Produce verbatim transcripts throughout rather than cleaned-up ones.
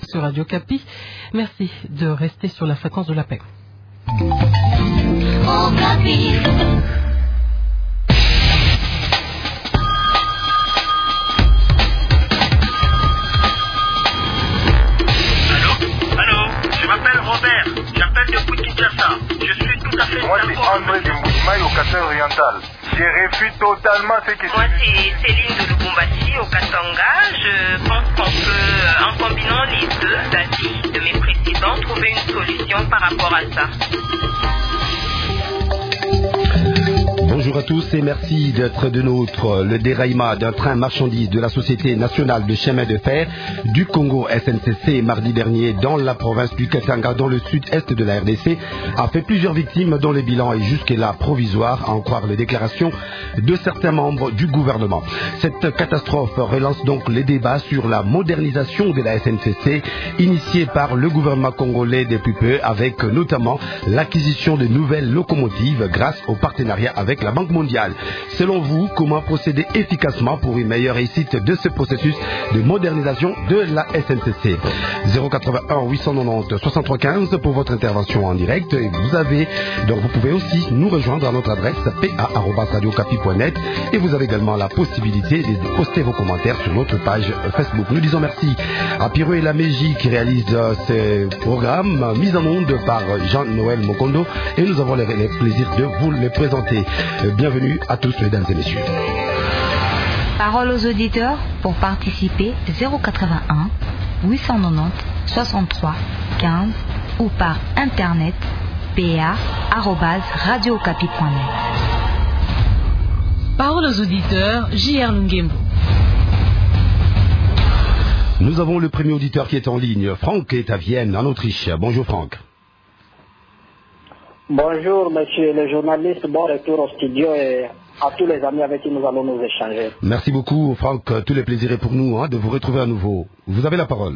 sur Radio Capi. Merci de rester sur la fréquence de la paix. Oh, Capi. Je suis tout à fait. Moi, c'est André de Mouimaï au Katanga oriental. Je réfute totalement ce que Moi, c'est Céline de Lubumbashi au Katanga. Je pense qu'on peut, en combinant les deux avis de mes précédents, trouver une solution par rapport à ça. Bonjour à tous et merci d'être de nôtres. Le déraillement d'un train marchandise de la Société nationale de chemin de fer du Congo S N C C mardi dernier dans la province du Katanga, dans le sud-est de la R D C, a fait plusieurs victimes dont le bilan est jusque-là provisoire, à en croire les déclarations de certains membres du gouvernement. Cette catastrophe relance donc les débats sur la modernisation de la S N C C initiée par le gouvernement congolais depuis peu, avec notamment l'acquisition de nouvelles locomotives grâce au partenariat avec la Banque mondiale. Selon vous, comment procéder efficacement pour une meilleure réussite de ce processus de modernisation de la S N C C? zéro quatre-vingt-un huit cent quatre-vingt-dix soixante-trois quinze pour votre intervention en direct. Et vous avez, donc vous pouvez aussi nous rejoindre à notre adresse p a arobase radio capi point net et vous avez également la possibilité de poster vos commentaires sur notre page Facebook. Nous disons merci à Pirou et Laméji qui réalise ce programme mis en onde par Jean-Noël Mokondo et nous avons le plaisir de vous le présenter. Bienvenue à tous, mesdames et messieurs. Parole aux auditeurs pour participer zéro quatre-vingt-un huit cent quatre-vingt-dix soixante-trois quinze ou par internet p a arobase radio capi point net. Parole aux auditeurs, J R Lungembo. Nous avons le premier auditeur qui est en ligne. Franck est à Vienne, en Autriche. Bonjour Franck. Bonjour monsieur le journaliste, bon retour au studio et à tous les amis avec qui nous allons nous échanger. Merci beaucoup Franck, tous les plaisirs est pour nous hein, de vous retrouver à nouveau. Vous avez la parole.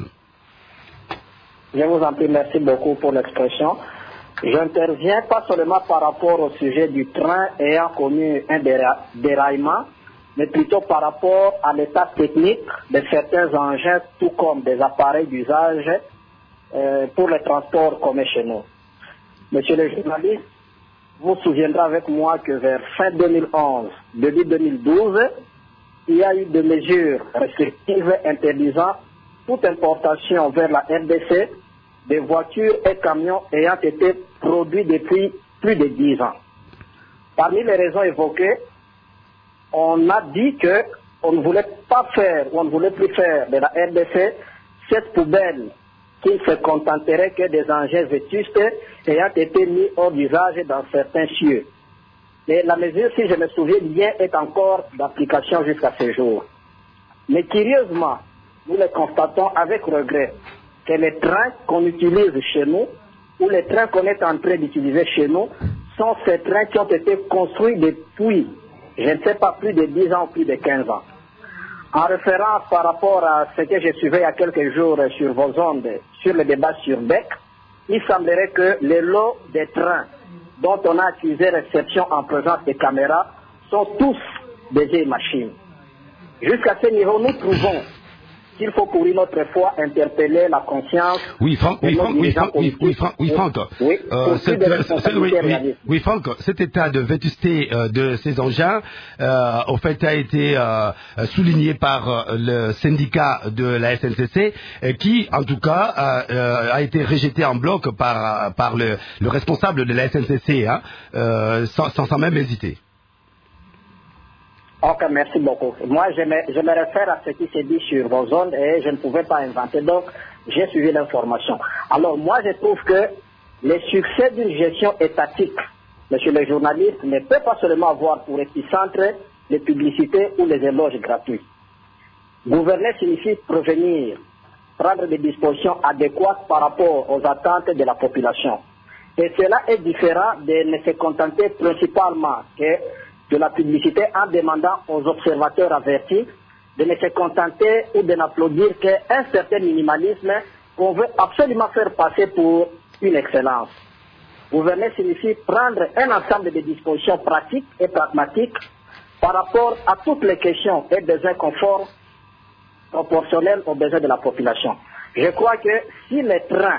Je vous en prie, merci beaucoup pour l'expression. J'interviens pas seulement par rapport au sujet du train ayant connu un déra- déraillement, mais plutôt par rapport à l'état technique de certains engins, tout comme des appareils d'usage euh, pour le transport commun chez nous. Monsieur le journaliste, vous vous souviendrez avec moi que vers fin deux mille onze, début deux mille douze, il y a eu des mesures restrictives interdisant toute importation vers la R D C des voitures et camions ayant été produits depuis plus de dix ans. Parmi les raisons évoquées, on a dit qu'on ne voulait pas faire, ou on ne voulait plus faire de la R D C cette poubelle qui ne se contenterait que des engins vétustes ayant été mis hors d'usage dans certains cieux. Et la mesure, si je me souviens bien, est encore d'application jusqu'à ce jour. Mais curieusement, nous le constatons avec regret que les trains qu'on utilise chez nous, ou les trains qu'on est en train d'utiliser chez nous, sont ces trains qui ont été construits depuis, je ne sais pas, plus de dix ans ou plus de quinze ans. En référence par rapport à ce que j'ai suivi il y a quelques jours sur vos ondes, sur le débat sur B E C, il semblerait que les lots des trains dont on a accusé réception en présence des caméras sont tous des vieilles machines. Jusqu'à ce niveau, nous trouvons qu'il faut pour une autre fois interpeller la conscience. Oui, Franck, oui, Franck, oui, Franck, oui, oui, Franck, oui, Franck. Oui, euh, cette, cette, oui, oui, oui, Franck, cet état de vétusté euh, de ces engins, euh, au fait, a été euh, souligné par euh, le syndicat de la S N C C, euh, qui, en tout cas, euh, a été rejeté en bloc par par le, le responsable de la S N C C, hein, euh, sans, sans, sans même hésiter. Ok, merci beaucoup. Moi, je me, je me réfère à ce qui s'est dit sur vos ondes et je ne pouvais pas inventer, donc j'ai suivi l'information. Alors, moi, je trouve que le succès d'une gestion étatique, monsieur le journaliste, ne peut pas seulement avoir pour épicentre les publicités ou les éloges gratuits. Gouverner signifie prévenir, prendre des dispositions adéquates par rapport aux attentes de la population. Et cela est différent de ne se contenter principalement que de la publicité en demandant aux observateurs avertis de ne se contenter ou de n'applaudir qu'un certain minimalisme qu'on veut absolument faire passer pour une excellence. Gouverner signifie prendre un ensemble de dispositions pratiques et pragmatiques par rapport à toutes les questions et besoins conformes proportionnels aux besoins de la population. Je crois que si les trains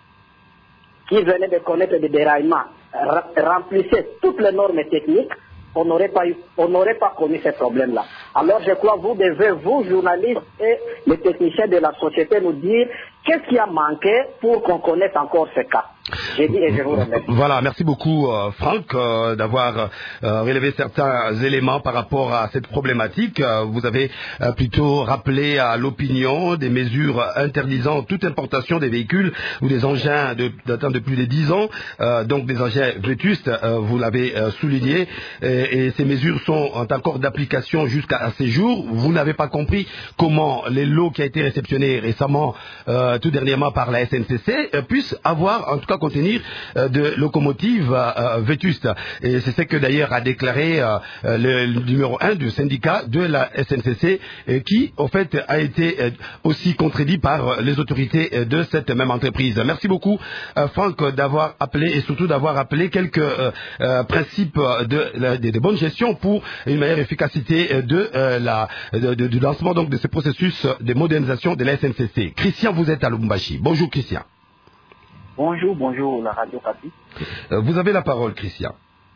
qui venaient de connaître des déraillements remplissaient toutes les normes techniques, on n'aurait pas eu, on n'aurait pas connu ces problèmes-là. Alors je crois que vous devez, vous, journalistes et les techniciens de la société, nous dire qu'est-ce qui a manqué pour qu'on connaisse encore ce cas. J'ai dit et je vous remercie. Voilà, merci beaucoup euh, Franck euh, d'avoir euh, relevé certains éléments par rapport à cette problématique. Euh, vous avez euh, plutôt rappelé à l'opinion des mesures interdisant toute importation des véhicules ou des engins de, datant de plus de dix ans, euh, donc des engins vétustes, euh, vous l'avez euh, souligné, et, et ces mesures sont encore d'application jusqu'à ces jours. Vous n'avez pas compris comment les lots qui ont été réceptionnés récemment, euh, tout dernièrement par la S N C C, euh, puissent avoir en tout cas contenir euh, de locomotives euh, vétustes. Et c'est ce que d'ailleurs a déclaré euh, le, le numéro un du syndicat de la S N C C, euh, qui en fait a été euh, aussi contredit par les autorités de cette même entreprise. Merci beaucoup euh, Franck d'avoir appelé et surtout d'avoir appelé quelques euh, euh, principes de, de, de bonne gestion pour une meilleure efficacité de euh, la de, de, du lancement donc de ce processus de modernisation de la S N C C. Christian, vous êtes à Lubumbashi. Bonjour Christian. Bonjour, bonjour la radio Papi. Euh, vous avez la parole, Christian.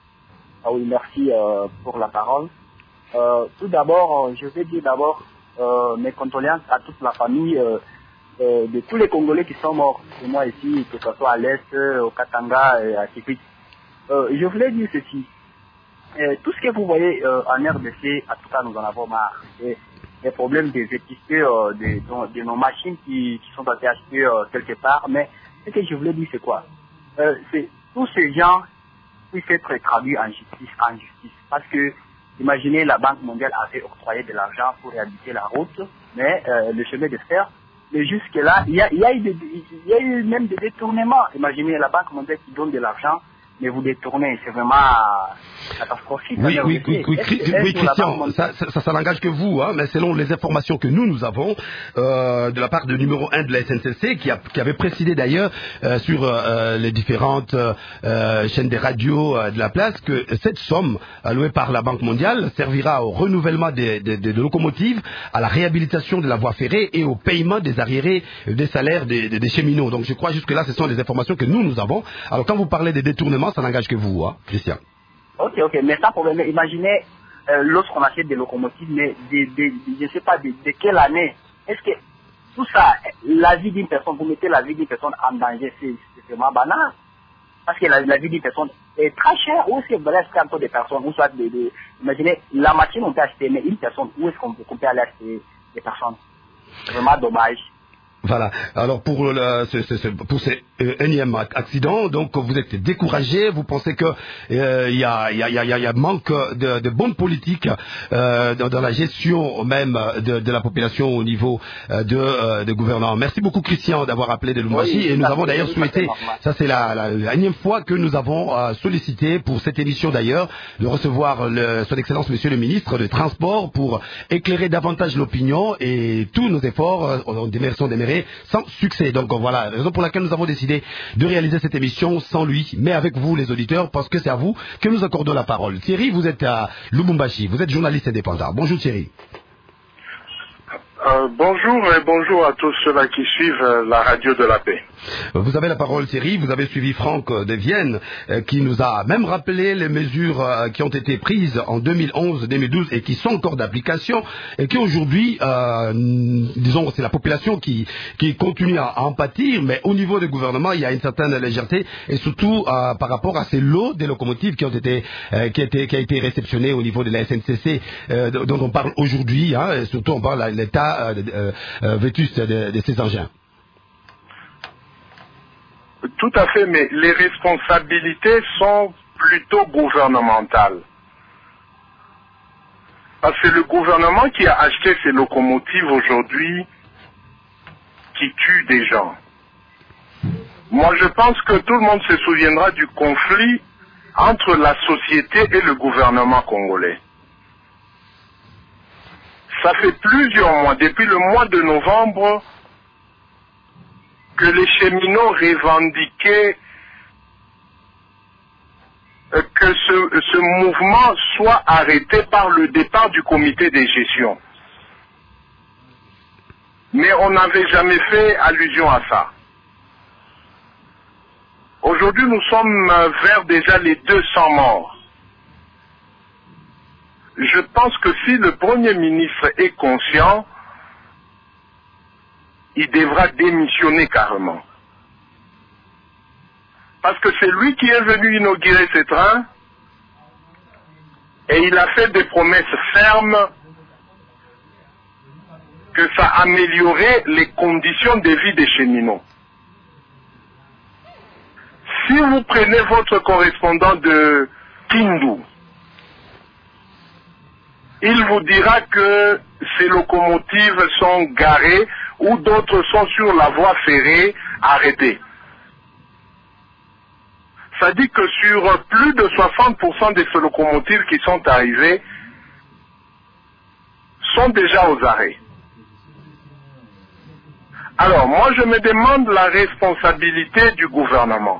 Ah oui, merci euh, pour la parole. Euh, tout d'abord, euh, je vais dire d'abord euh, mes condoléances à toute la famille euh, euh, de tous les Congolais qui sont morts. Et moi ici, que ce soit à l'Est, au Katanga et à Tikrit. Euh, je voulais dire ceci. Euh, tout ce que vous voyez euh, en R D C, en tout cas, nous en avons marre. Et les problèmes des vétustés euh, de, de, de nos machines qui, qui sont achetées euh, quelque part, mais ce que je voulais dire, c'est quoi euh, c'est tous ces gens puissent être traduits en justice, en justice. Parce que, imaginez, la Banque mondiale avait octroyé de l'argent pour réhabiliter la route, mais euh, le chemin de fer, mais jusque-là, il y a, il y a eu des, il y a eu même des détournements. Imaginez la Banque mondiale qui donne de l'argent, mais vous détournez, c'est vraiment catastrophique. Oui, oui, oui, oui, oui, Christian, ça, ça, ça n'engage que vous, hein, mais selon les informations que nous, nous avons, euh, de la part du numéro un de la S N C C, qui, a, qui avait précisé d'ailleurs euh, sur euh, les différentes euh, chaînes des radios euh, de la place, que cette somme allouée par la Banque mondiale servira au renouvellement des, des, des, des locomotives, à la réhabilitation de la voie ferrée et au paiement des arriérés des salaires des, des, des cheminots. Donc je crois jusque-là, ce sont les informations que nous, nous avons. Alors quand vous parlez des détournements, ça n'engage que vous, hein, Christian. Ok, ok, mais sans problème. Imaginez euh, lorsqu'on achète des locomotives, mais de, de, de, je ne sais pas de, de quelle année. Est-ce que tout ça, la vie d'une personne, vous mettez la vie d'une personne en danger, c'est vraiment banal. Parce que la, la vie d'une personne est très chère. Où est-ce que vous allez acheter encore des personnes, ou soit de, de, imaginez, la machine on peut acheter, mais une personne, où est-ce qu'on peut, qu'on peut aller acheter des personnes? C'est vraiment dommage. Voilà. Alors pour le, ce, ce, ce, pour ces euh, énième accident, donc vous êtes découragé, vous pensez que il euh, y a il y a il y a, y a manque de, de bonne politique euh, dans, dans la gestion même de, de la population au niveau euh, de, euh, de gouvernement. Merci beaucoup Christian d'avoir appelé de Lubumbashi, oui, et nous avons d'ailleurs souhaité, ça c'est la, la, la énième fois que nous avons euh, sollicité pour cette émission d'ailleurs de recevoir le, son excellence monsieur le ministre des Transports pour éclairer davantage l'opinion, et tous nos efforts euh, sont démérés sans succès. Donc voilà, raison pour laquelle nous avons décidé de réaliser cette émission sans lui, mais avec vous les auditeurs, parce que c'est à vous que nous accordons la parole. Thierry, vous êtes à Lubumbashi, vous êtes journaliste indépendant. Bonjour Thierry. Euh, bonjour et bonjour à tous ceux-là qui suivent euh, la radio de la paix. Vous avez la parole Thierry, vous avez suivi Franck de Vienne euh, qui nous a même rappelé les mesures euh, qui ont été prises en deux mille onze deux mille douze et qui sont encore d'application, et qui aujourd'hui, euh, disons, c'est la population qui, qui continue à, à en pâtir, mais au niveau du gouvernement, il y a une certaine légèreté, et surtout euh, par rapport à ces lots des locomotives qui ont été, euh, qui, a été, qui a été réceptionné au niveau de la S N C C, euh, dont on parle aujourd'hui, hein, et surtout on parle de l'état Euh, euh, euh, vétuste de, de ces engins. Tout à fait, mais les responsabilités sont plutôt gouvernementales. Parce que le gouvernement qui a acheté ces locomotives aujourd'hui, qui tue des gens. Moi, je pense que tout le monde se souviendra du conflit entre la société et le gouvernement congolais. Ça fait plusieurs mois, depuis le mois de novembre, que les cheminots revendiquaient que ce, ce mouvement soit arrêté par le départ du comité de gestion. Mais on n'avait jamais fait allusion à ça. Aujourd'hui, nous sommes vers déjà les deux cents morts. Je pense que si le Premier ministre est conscient, il devra démissionner carrément. Parce que c'est lui qui est venu inaugurer ces trains et il a fait des promesses fermes que ça améliorait les conditions de vie des cheminots. Si vous prenez votre correspondant de Kindu, il vous dira que ces locomotives sont garées ou d'autres sont sur la voie ferrée arrêtées. Ça dit que sur plus de soixante pour cent des locomotives qui sont arrivées sont déjà aux arrêts. Alors, moi je me demande la responsabilité du gouvernement.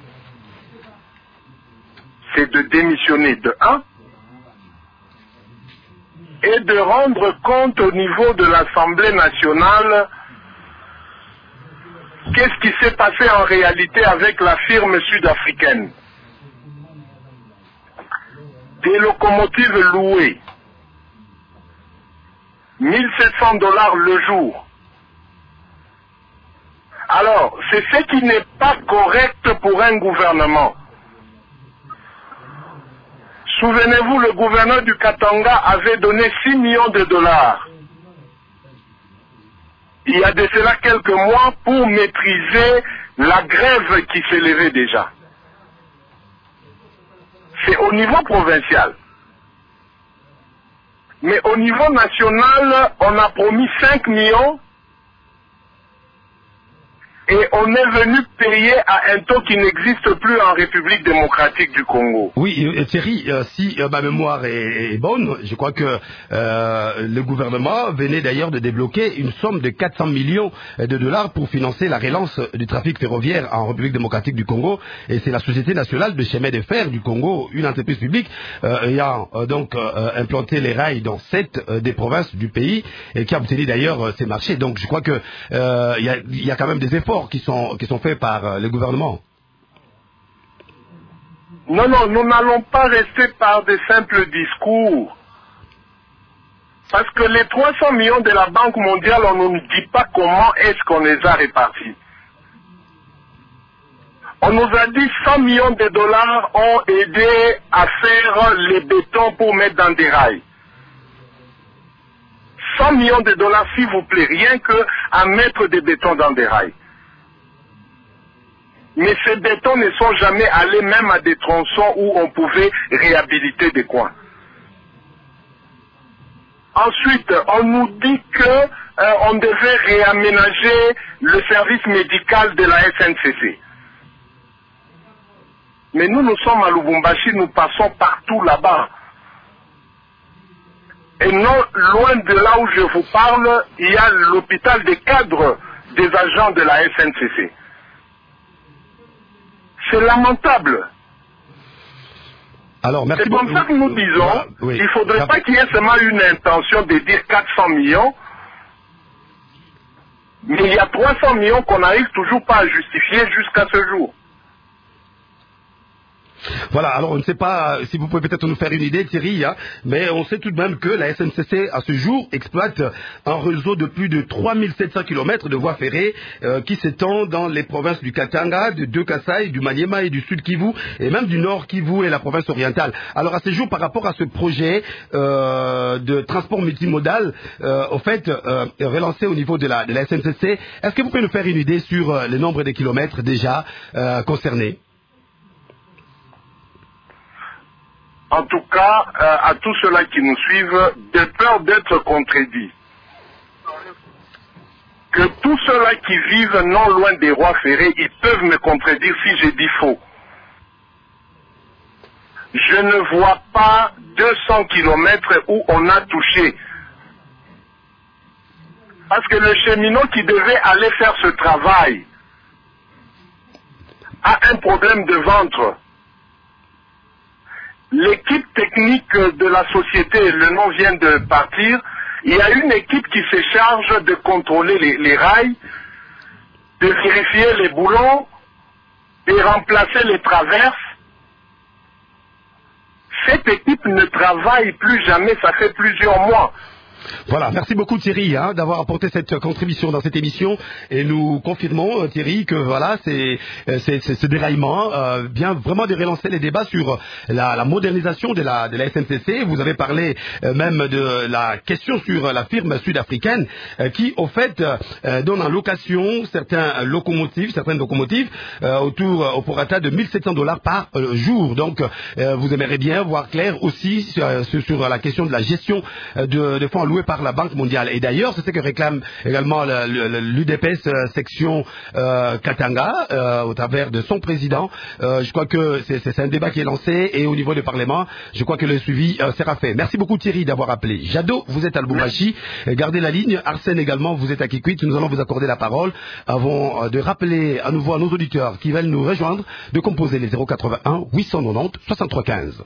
C'est de démissionner de un et de rendre compte au niveau de l'Assemblée nationale qu'est-ce qui s'est passé en réalité avec la firme sud-africaine. Des locomotives louées, mille sept cents dollars le jour. Alors, c'est ce qui n'est pas correct pour un gouvernement. Souvenez-vous, le gouverneur du Katanga avait donné six millions de dollars. Il y a de cela quelques mois pour maîtriser la grève qui s'élevait déjà. C'est au niveau provincial. Mais au niveau national, on a promis cinq millions et on est venu payer à un taux qui n'existe plus en République démocratique du Congo. Oui, euh, Thierry, euh, si euh, ma mémoire est, est bonne, je crois que euh, le gouvernement venait d'ailleurs de débloquer une somme de quatre cents millions de dollars pour financer la relance du trafic ferroviaire en République démocratique du Congo. Et c'est la Société nationale de chemin de fer du Congo, une entreprise publique euh, ayant euh, donc euh, implanté les rails dans sept euh, des provinces du pays et qui a obtenu d'ailleurs euh, ces marchés. Donc je crois que euh, il y a, y a quand même des efforts qui sont, qui sont faits par euh, le gouvernement. Non, non, nous n'allons pas rester par des simples discours. Parce que les trois cents millions de la Banque mondiale, on ne nous dit pas comment est-ce qu'on les a répartis. On nous a dit cent millions de dollars ont aidé à faire les bétons pour mettre dans des rails. cent millions de dollars, s'il vous plaît, rien que à mettre des bétons dans des rails. Mais ces bétons ne sont jamais allés même à des tronçons où on pouvait réhabiliter des coins. Ensuite, on nous dit que euh, on devait réaménager le service médical de la S N C C. Mais nous, nous sommes à Lubumbashi, nous passons partout là-bas. Et non loin de là où je vous parle, il y a l'hôpital des cadres des agents de la S N C C. C'est lamentable. Alors, merci C'est comme ça que nous disons, euh, oui. il ne faudrait pas qu'il y ait seulement une intention de dire quatre cents millions, mais il y a trois cents millions qu'on n'arrive toujours pas à justifier jusqu'à ce jour. Voilà, alors on ne sait pas si vous pouvez peut-être nous faire une idée, Thierry, hein, mais on sait tout de même que la S N C C, à ce jour, exploite un réseau de plus de trois mille sept cents kilomètres de voies ferrées euh, qui s'étend dans les provinces du Katanga, de deux Kasaï, du Maniema et du Sud Kivu, et même du Nord Kivu et la province orientale. Alors à ce jour, par rapport à ce projet euh, de transport multimodal, euh, au fait, euh, relancé au niveau de la, de la S N C C, est-ce que vous pouvez nous faire une idée sur euh, le nombre de kilomètres déjà euh, concernés ? En tout cas, euh, à tous ceux-là qui nous suivent, de peur d'être contredits. Que tous ceux-là qui vivent non loin des rois ferrés, ils peuvent me contredire si j'ai dit faux. Je ne vois pas deux cents kilomètres où on a touché. Parce que le cheminot qui devait aller faire ce travail a un problème de ventre. L'équipe technique de la société, le nom vient de partir, Il y a une équipe qui se charge de contrôler les, les rails, de vérifier les boulons, de remplacer les traverses. Cette équipe ne travaille plus jamais, ça fait plusieurs mois. Voilà, merci beaucoup Thierry hein, d'avoir apporté cette contribution dans cette émission et nous confirmons Thierry que voilà c'est, c'est, c'est ce déraillement euh, vient vraiment de relancer les débats sur la, la modernisation de la, de la S N C C. Vous avez parlé euh, même de la question sur la firme sud-africaine euh, qui au fait euh, donne en location certains locomotives, certaines locomotives euh, autour au prorata de mille sept cents dollars par euh, jour. Donc euh, vous aimeriez bien voir clair aussi sur, sur, sur la question de la gestion euh, de, de fonds loué par la Banque mondiale. Et d'ailleurs, c'est ce que réclame également l'U D P S euh, section euh, Katanga euh, au travers de son président. Euh, je crois que c'est, c'est un débat qui est lancé et au niveau du Parlement, je crois que le suivi euh, sera fait. Merci beaucoup Thierry d'avoir appelé. Jado, vous êtes à Lubumbashi. Gardez la ligne. Arsène également, vous êtes à Kikwit. Nous allons vous accorder la parole avant euh, de rappeler à nouveau à nos auditeurs qui veulent nous rejoindre de composer les zéro quatre-vingt-un huit cent quatre-vingt-dix soixante-trois quinze.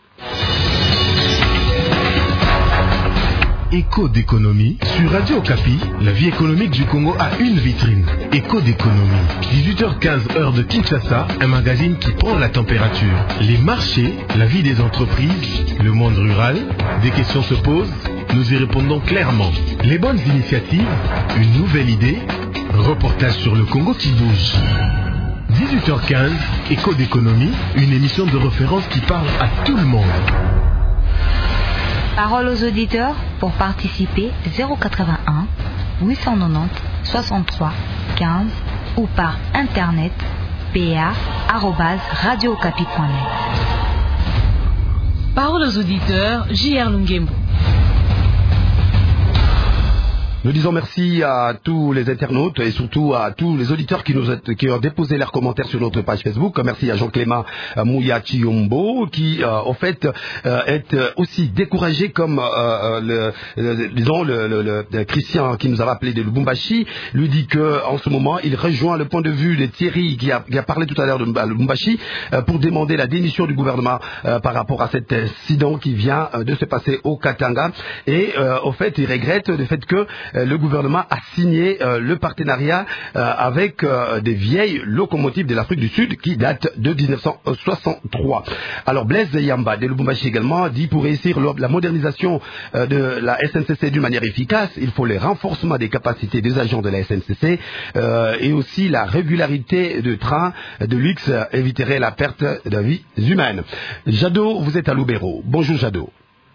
Écho d'économie sur Radio Okapi, la vie économique du Congo a une vitrine. Écho d'économie, dix-huit heures quinze heure de Kinshasa, un magazine qui prend la température. Les marchés, la vie des entreprises, le monde rural, des questions se posent, nous y répondons clairement. Les bonnes initiatives, une nouvelle idée, reportage sur le Congo qui bouge. dix-huit heures quinze, Écho d'économie, une émission de référence qui parle à tout le monde. Parole aux auditeurs pour participer zéro quatre-vingt-un huit cent quatre-vingt-dix soixante-trois quinze ou par internet p a arobase radio okapi point net. Parole aux auditeurs, J R Lungembo. Nous disons merci à tous les internautes et surtout à tous les auditeurs qui nous a, qui ont déposé leurs commentaires sur notre page Facebook. Merci à Jean-Clément Mouya Chiombo qui, euh, au fait, euh, est aussi découragé comme euh, le, le, disons le, le, le Christian qui nous a rappelé de Lubumbashi lui dit que en ce moment il rejoint le point de vue de Thierry qui a, qui a parlé tout à l'heure de Lubumbashi euh, pour demander la démission du gouvernement euh, par rapport à cet incident qui vient euh, de se passer au Katanga et euh, au fait il regrette le fait que le gouvernement a signé euh, le partenariat euh, avec euh, des vieilles locomotives de l'Afrique du Sud qui datent de dix-neuf cent soixante-trois. Alors Blaise Yamba de Lubumbashi également dit pour réussir la modernisation euh, de la S N C C d'une manière efficace, il faut le renforcement des capacités des agents de la S N C C euh, et aussi la régularité de trains de luxe éviterait la perte de vies humaines. Jado, vous êtes à Lubero. Bonjour Jado.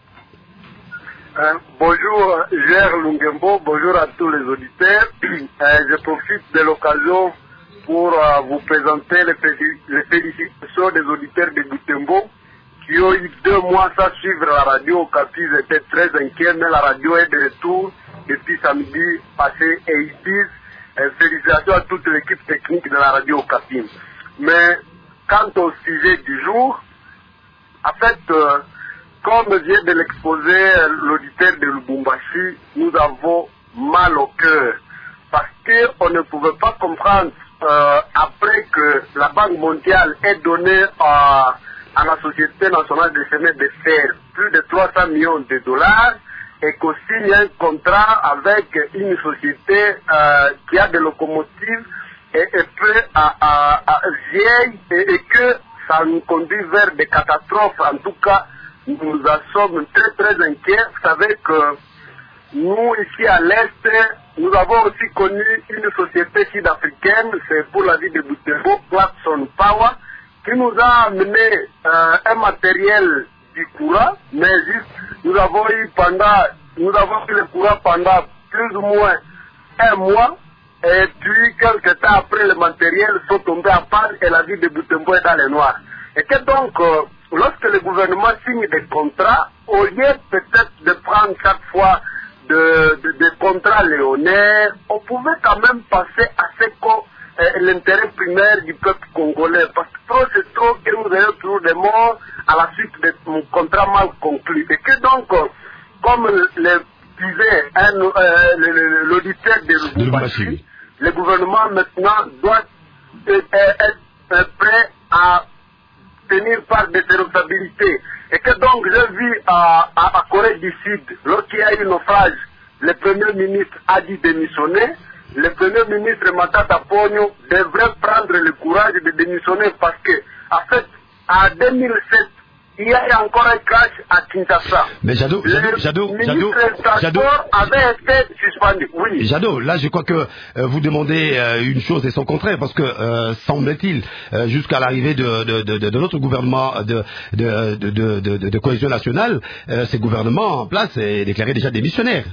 Euh, bonjour Gère Lungembo, bonjour à tous les auditeurs. Euh, je profite de l'occasion pour euh, vous présenter les, félic- les félicitations des auditeurs de Butembo qui ont eu deux mois sans suivre la radio Okapi. Ils étaient très inquiets, mais la radio est de retour depuis samedi passé et ils disent euh, félicitations à toute l'équipe technique de la radio Okapi. Mais quant au sujet du jour, en fait, euh, comme vient de l'exposer l'auditeur de Lubumbashi, nous avons mal au cœur. Parce qu'on ne pouvait pas comprendre, euh, après que la Banque mondiale ait donné à, à la Société nationale de chemin de fer plus de trois cents millions de dollars, et qu'on signe un contrat avec une société euh, qui a des locomotives et, et peu à, à, à vieilles, et, et que ça nous conduit vers des catastrophes. En tout cas, nous en sommes très très inquiets. Vous savez que nous, ici à l'Est, nous avons aussi connu une société sud-africaine, c'est pour la ville de Butembo, Clarkson Power, qui nous a amené euh, un matériel du courant, mais juste, nous avons eu pendant, nous avons eu le courant pendant plus ou moins un mois, et puis quelques temps après, le matériel sont tombés à panne et la ville de Butembo est dans les noirs. Et que donc, euh, lorsque le gouvernement signe des contrats, au lieu peut-être de prendre chaque fois de, de, de contrats léonais, on pouvait quand même passer à ce qu'on euh, l'intérêt primaire du peuple congolais. Parce que trop c'est trop que nous ayons toujours des morts à la suite de mon contrat mal conclu. Et que donc, euh, comme le disait un, euh, l'auditeur de Lubumbashi, le gouvernement maintenant doit être prêt à tenir part de ses responsabilités. Et que donc j'ai vu à, à, à Corée du Sud, lorsqu'il y a eu naufrage le Premier ministre a dit démissionner. Le Premier ministre Matata Ponyo devrait prendre le courage de démissionner parce que, en fait, en deux mille sept, il y a encore un crash à Kinshasa. Mais Jadot, Jadot, Jadot, Jadot, Jadot avait été suspendu. Oui. Jadot, là, je crois que euh, vous demandez euh, une chose et son contraire, parce que euh, semble-t-il, euh, jusqu'à l'arrivée de, de, de, de notre gouvernement de, de, de, de, de, de cohésion nationale, euh, ces gouvernements en place est déclaré déjà démissionnaire.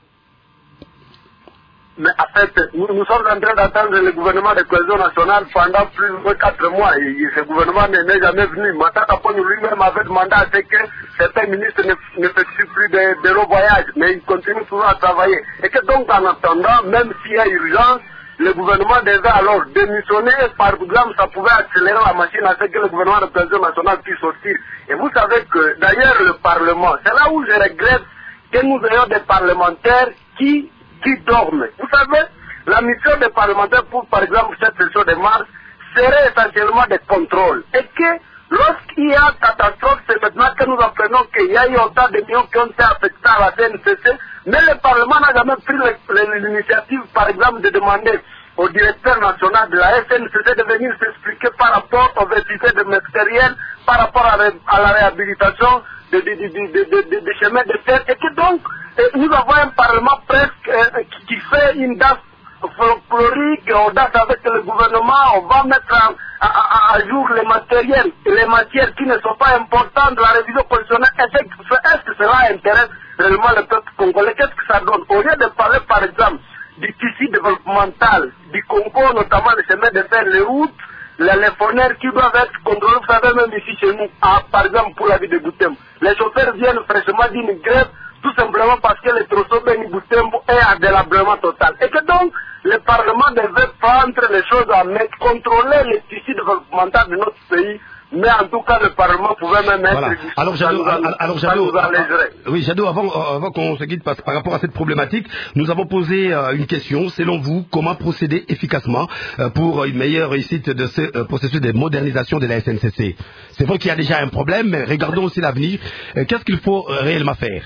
Mais en fait, nous, nous sommes en train d'attendre le gouvernement de cohésion nationale pendant plus de quatre mois et, et ce gouvernement n'est jamais venu. Matata Ponyo lui-même avait demandé à ce que certains ministres ne, ne fassent plus de, de revoyage, mais ils continuent toujours à travailler. Et que donc en attendant, même s'il y a urgence, le gouvernement devait alors démissionner. Par exemple, ça pouvait accélérer la machine à ce que le gouvernement de cohésion nationale puisse sortir. Et vous savez que d'ailleurs le Parlement, c'est là où je regrette que nous ayons des parlementaires qui qui dorment. Vous savez, la mission des parlementaires pour, par exemple, cette session de mars serait essentiellement des contrôles. Et que lorsqu'il y a catastrophe, c'est maintenant que nous apprenons qu'il y a eu autant de millions qui ont été affectés à la C N C C, mais le Parlement n'a jamais pris l'initiative, par exemple, de demander au directeur national de la S N C C de venir s'expliquer par rapport aux vérités de matériel, par rapport à, à la réhabilitation des de, de, de, de, de, de chemins de fer. Et que donc, et nous avons un Parlement presque euh, qui, qui fait une danse folklorique, on danse avec le gouvernement, on va mettre à, à, à jour les matériels, les matières qui ne sont pas importantes de la révision constitutionnelle. Est-ce que cela intéresse réellement le peuple congolais? Qu'est-ce que ça donne? Au lieu de parler, par exemple, du tissu développemental, du Congo, notamment les chemins de fer, les routes, les léphonaires qui doivent être contrôlés, vous savez, même ici chez nous, à, par exemple pour la ville de Boutembo. Les chauffeurs viennent fraîchement d'une grève, tout simplement parce que le tronçon Beni Boutembo est à délabrement total. Et que donc, le Parlement devait prendre les choses en main, contrôler les tissus développemental de notre pays. Mais en tout cas, le Parlement pouvait même être... Voilà. Alors, Jadot, alors, Jadot, oui, Jadot, avant, avant qu'on se quitte par, par rapport à cette problématique, nous avons posé euh, une question. Selon vous, comment procéder efficacement euh, pour une meilleure réussite de ce euh, processus de modernisation de la S N C C? C'est vrai qu'il y a déjà un problème, mais regardons aussi l'avenir. Euh, Qu'est-ce qu'il faut euh, réellement faire?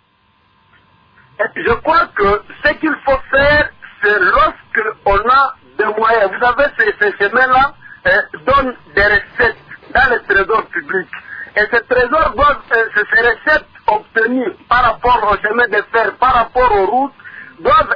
Je crois que ce qu'il faut faire, c'est lorsqu'on a des moyens. Vous savez, ces, ces chemins-là euh, donnent des recettes dans le trésor public. Et ces trésors doivent, euh, ces recettes obtenues par rapport au chemin de fer, par rapport aux routes, doivent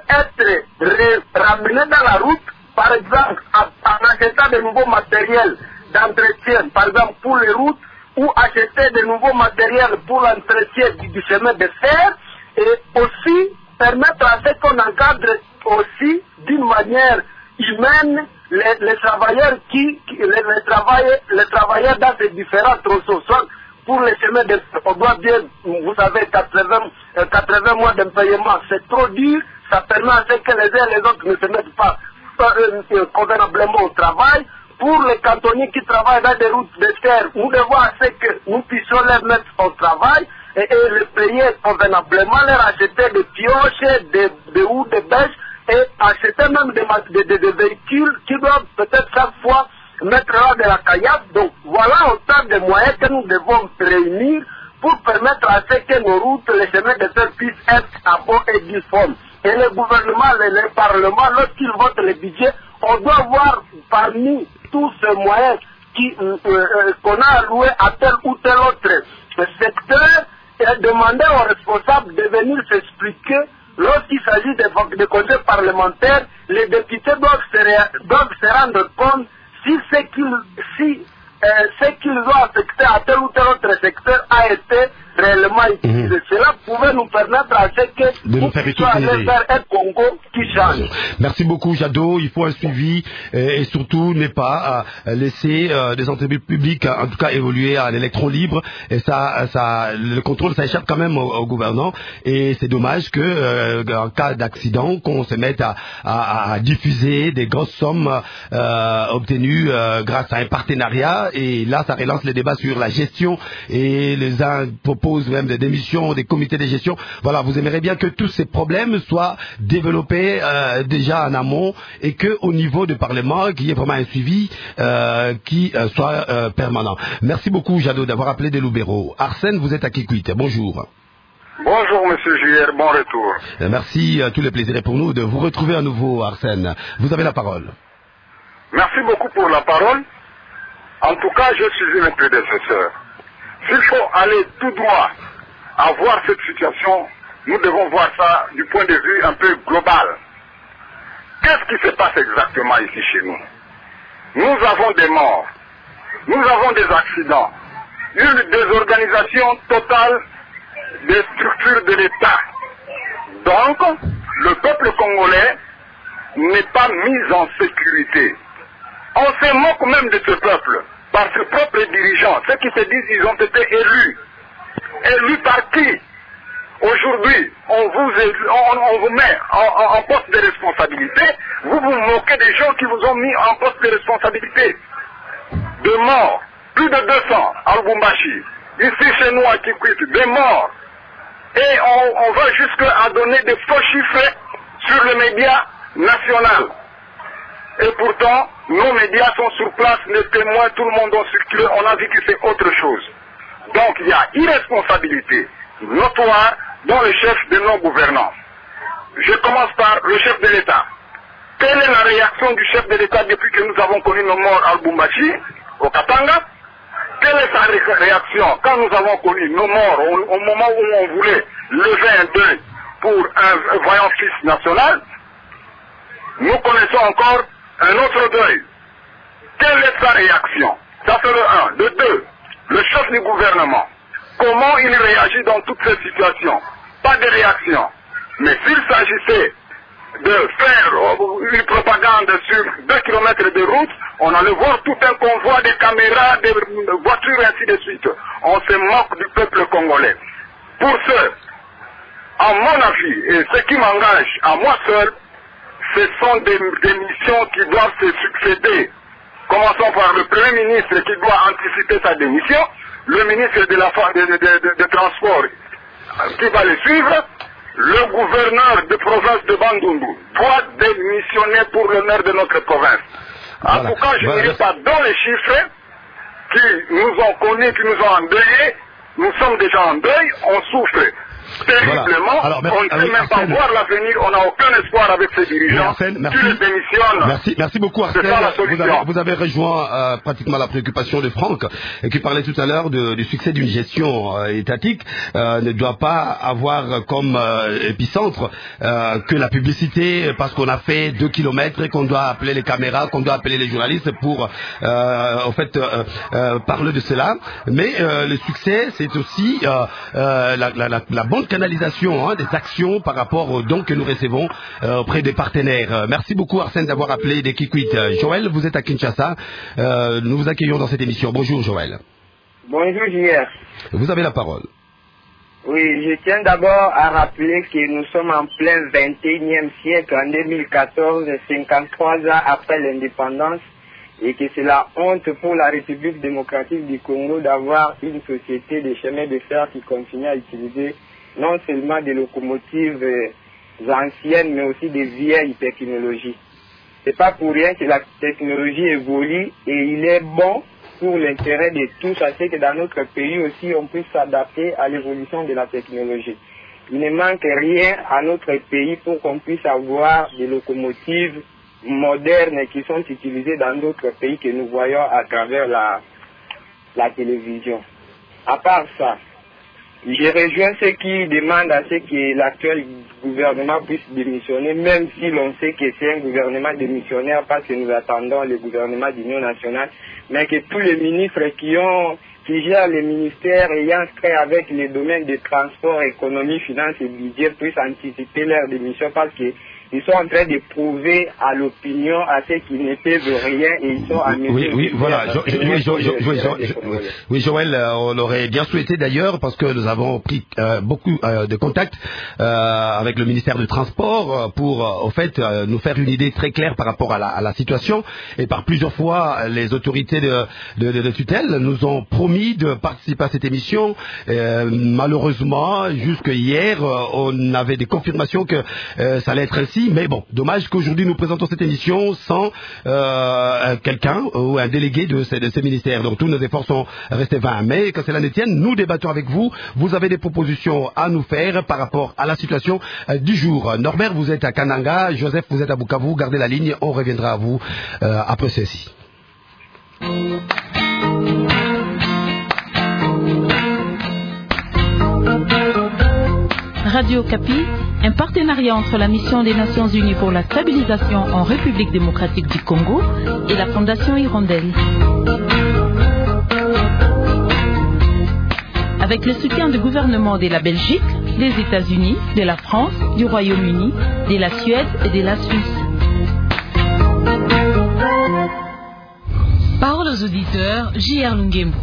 être ramenées dans la route, par exemple, en achetant de nouveaux matériels d'entretien, par exemple pour les routes, ou acheter de nouveaux matériels pour l'entretien du, du chemin de fer, et aussi permettre à ce qu'on encadre aussi d'une manière humaine les, les travailleurs qui, qui les, les, travailleurs, les travailleurs dans ces différents tronçons. Soit pour les chemins de on doit bien, vous savez, quatre-vingts, quatre-vingts mois d'impayement, c'est trop dur, ça permet à ce que les uns et les autres ne se mettent pas euh, euh, convenablement au travail. Pour les cantonniers qui travaillent dans des routes de terre, nous devons à ce que nous puissions les mettre au travail et, et les payer convenablement, leur acheter des pioches, des, des houes, des bêches, et acheter même des, des, des, des véhicules qui doivent peut-être chaque fois mettre là de la caillasse. Donc voilà autant de moyens que nous devons réunir pour permettre à ce que nos routes, les chemins de fer puissent être à bon et due forme. Et le gouvernement, le, le Parlement, lorsqu'ils votent le budget, on doit voir parmi tous ces moyens qui, euh, euh, qu'on a alloués à tel ou tel autre secteur et demander aux responsables de venir s'expliquer. Lorsqu'il s'agit de, de congés parlementaires, les députés doivent se, doivent se rendre compte si ce qu'ils si, euh, ce qu'ils ont affecté à tel ou tel autre secteur a été réellement utilisé. Mmh. Cela pouvait nous permettre à ce que de nous faire aller vers un Congo qui change. Merci beaucoup, Jadot. Il faut un suivi euh, et surtout ne pas euh, laisser euh, des entreprises publiques, en tout cas, évoluer à l'électron libre. Et ça, ça, le contrôle, ça échappe quand même au, au gouvernant. Et c'est dommage que, euh, en cas d'accident, qu'on se mette à, à, à diffuser des grosses sommes euh, obtenues euh, grâce à un partenariat. Et là, ça relance le débat sur la gestion et les uns proposent même des démissions, des comités de gestion. Voilà, vous aimeriez bien que tous ces problèmes soient développés euh, déjà en amont et que au niveau du Parlement, qu'il y ait vraiment un suivi euh, qui euh, soit euh, permanent. Merci beaucoup, Jadot, d'avoir appelé des Loubero. Arsène, vous êtes à Kikwit. Bonjour. Bonjour Monsieur J R, bon retour. Merci, tout le plaisir est pour nous de vous retrouver à nouveau, Arsène. Vous avez la parole. Merci beaucoup pour la parole. En tout cas, je suis un prédécesseur. S'il faut aller tout droit à voir cette situation, nous devons voir ça du point de vue un peu global. Qu'est-ce qui se passe exactement ici chez nous? Nous avons des morts, nous avons des accidents, une désorganisation totale des structures de l'État. Donc, le peuple congolais n'est pas mis en sécurité. On se moque même de ce peuple, par ses propres dirigeants. Ceux qui se disent qu'ils ont été élus. Élus par qui? Aujourd'hui, on vous, on, on vous met en, en, en poste de responsabilité, vous vous moquez des gens qui vous ont mis en poste de responsabilité. De morts, plus de deux cents à Lubumbashi, ici chez nous à Kikwit, des morts. Et on, on va jusqu'à donner des faux chiffres sur les médias nationaux. Et pourtant, nos médias sont sur place, les témoins, tout le monde a circulé, on a vu que c'est autre chose. Donc il y a irresponsabilité notoire dans le chef de nos gouvernants. Je commence par le chef de l'État. Quelle est la réaction du chef de l'État depuis que nous avons connu nos morts à Lubumbashi, au Katanga? Quelle est sa réaction quand nous avons connu nos morts au, au moment où on voulait lever un deuil pour un, un voyant fils national? Nous connaissons encore un autre deuil. Quelle est sa réaction? Ça c'est le un. Le deux, le chef du gouvernement. Comment il réagit dans toutes ces situations? Pas de réaction. Mais s'il s'agissait de faire une propagande sur deux kilomètres de route, on allait voir tout un convoi de caméras, de voitures, et ainsi de suite. On se moque du peuple congolais. Pour ce, à mon avis, et ce qui m'engage à moi seul, ce sont des, des missions qui doivent se succéder. Commençons par le Premier ministre qui doit anticiper sa démission, le ministre de la de, de, de, de Transport qui va le suivre, le gouverneur de province de Bandundu doit démissionner pour le maire de notre province. En voilà. tout cas, je voilà. n'irai pas dans les chiffres qui nous ont connus, qui nous ont endeuillés. Nous sommes déjà en deuil, on souffre terriblement, voilà. Alors, merci, on ne peut même Arsène. pas voir l'avenir, on n'a aucun espoir avec ces dirigeants. Arsène, merci. Tu les démissionnes. Merci, merci beaucoup Arsène. Vous avez, vous avez rejoint euh, pratiquement la préoccupation de Franck, et qui parlait tout à l'heure du succès d'une gestion euh, étatique, euh, ne doit pas avoir comme euh, épicentre euh, que la publicité, parce qu'on a fait deux kilomètres et qu'on doit appeler les caméras, qu'on doit appeler les journalistes pour euh, en fait euh, euh, parler de cela. Mais euh, le succès, c'est aussi euh, euh, la, la, la, la bonne canalisation hein, des actions par rapport aux dons que nous recevons euh, auprès des partenaires. Euh, merci beaucoup Arsène d'avoir appelé des Kikwit. Euh, Joël, vous êtes à Kinshasa. Euh, nous vous accueillons dans cette émission. Bonjour Joël. Bonjour J R. Vous avez la parole. Oui, je tiens d'abord à rappeler que nous sommes en plein vingt et unième siècle, en deux mille quatorze, cinquante-trois ans après l'indépendance, et que c'est la honte pour la République démocratique du Congo d'avoir une société de chemin de fer qui continue à utiliser non seulement des locomotives euh, anciennes, mais aussi des vieilles technologies. C'est pas pour rien que la technologie évolue, et il est bon pour l'intérêt de tous, à ce que dans notre pays aussi on puisse s'adapter à l'évolution de la technologie. Il ne manque rien à notre pays pour qu'on puisse avoir des locomotives modernes qui sont utilisées dans d'autres pays que nous voyons à travers la, la télévision. À part ça, je rejoins ceux qui demandent à ce que l'actuel gouvernement puisse démissionner, même si l'on sait que c'est un gouvernement démissionnaire parce que nous attendons le gouvernement d'union nationale, mais que tous les ministres qui ont qui gèrent les ministères ayant trait avec les domaines de transport, économie, finance et budget puissent anticiper leur démission, parce que ils sont en train de prouver à l'opinion, à ceux qui ne peuvent rien, et ils sont à mesure. Oui, oui, voilà. Jo, jo, jo, jo, jo, jo, jo, oui, Joël, euh, on aurait bien souhaité d'ailleurs, parce que nous avons pris euh, beaucoup euh, de contacts euh, avec le ministère du Transport pour, euh, au fait, euh, nous faire une idée très claire par rapport à la, à la situation. Et par plusieurs fois, les autorités de, de, de, de tutelle nous ont promis de participer à cette émission. Euh, malheureusement, jusque hier, euh, on avait des confirmations que euh, ça allait être ainsi. Merci, mais bon, dommage qu'aujourd'hui nous présentons cette émission sans euh, quelqu'un ou un délégué de ces, de ces ministères. Donc tous nos efforts sont restés vains. Mais quand cela ne tienne, nous débattons avec vous. Vous avez des propositions à nous faire par rapport à la situation euh, du jour. Norbert, vous êtes à Kananga, Joseph, vous êtes à Bukavu. Gardez la ligne, on reviendra à vous euh, après ceci. Radio Okapi, un partenariat entre la mission des Nations Unies pour la stabilisation en République démocratique du Congo et la Fondation Hirondelle. Avec le soutien du gouvernement de la Belgique, des États-Unis, de la France, du Royaume-Uni, de la Suède et de la Suisse. Parole aux auditeurs, J R Lungembo.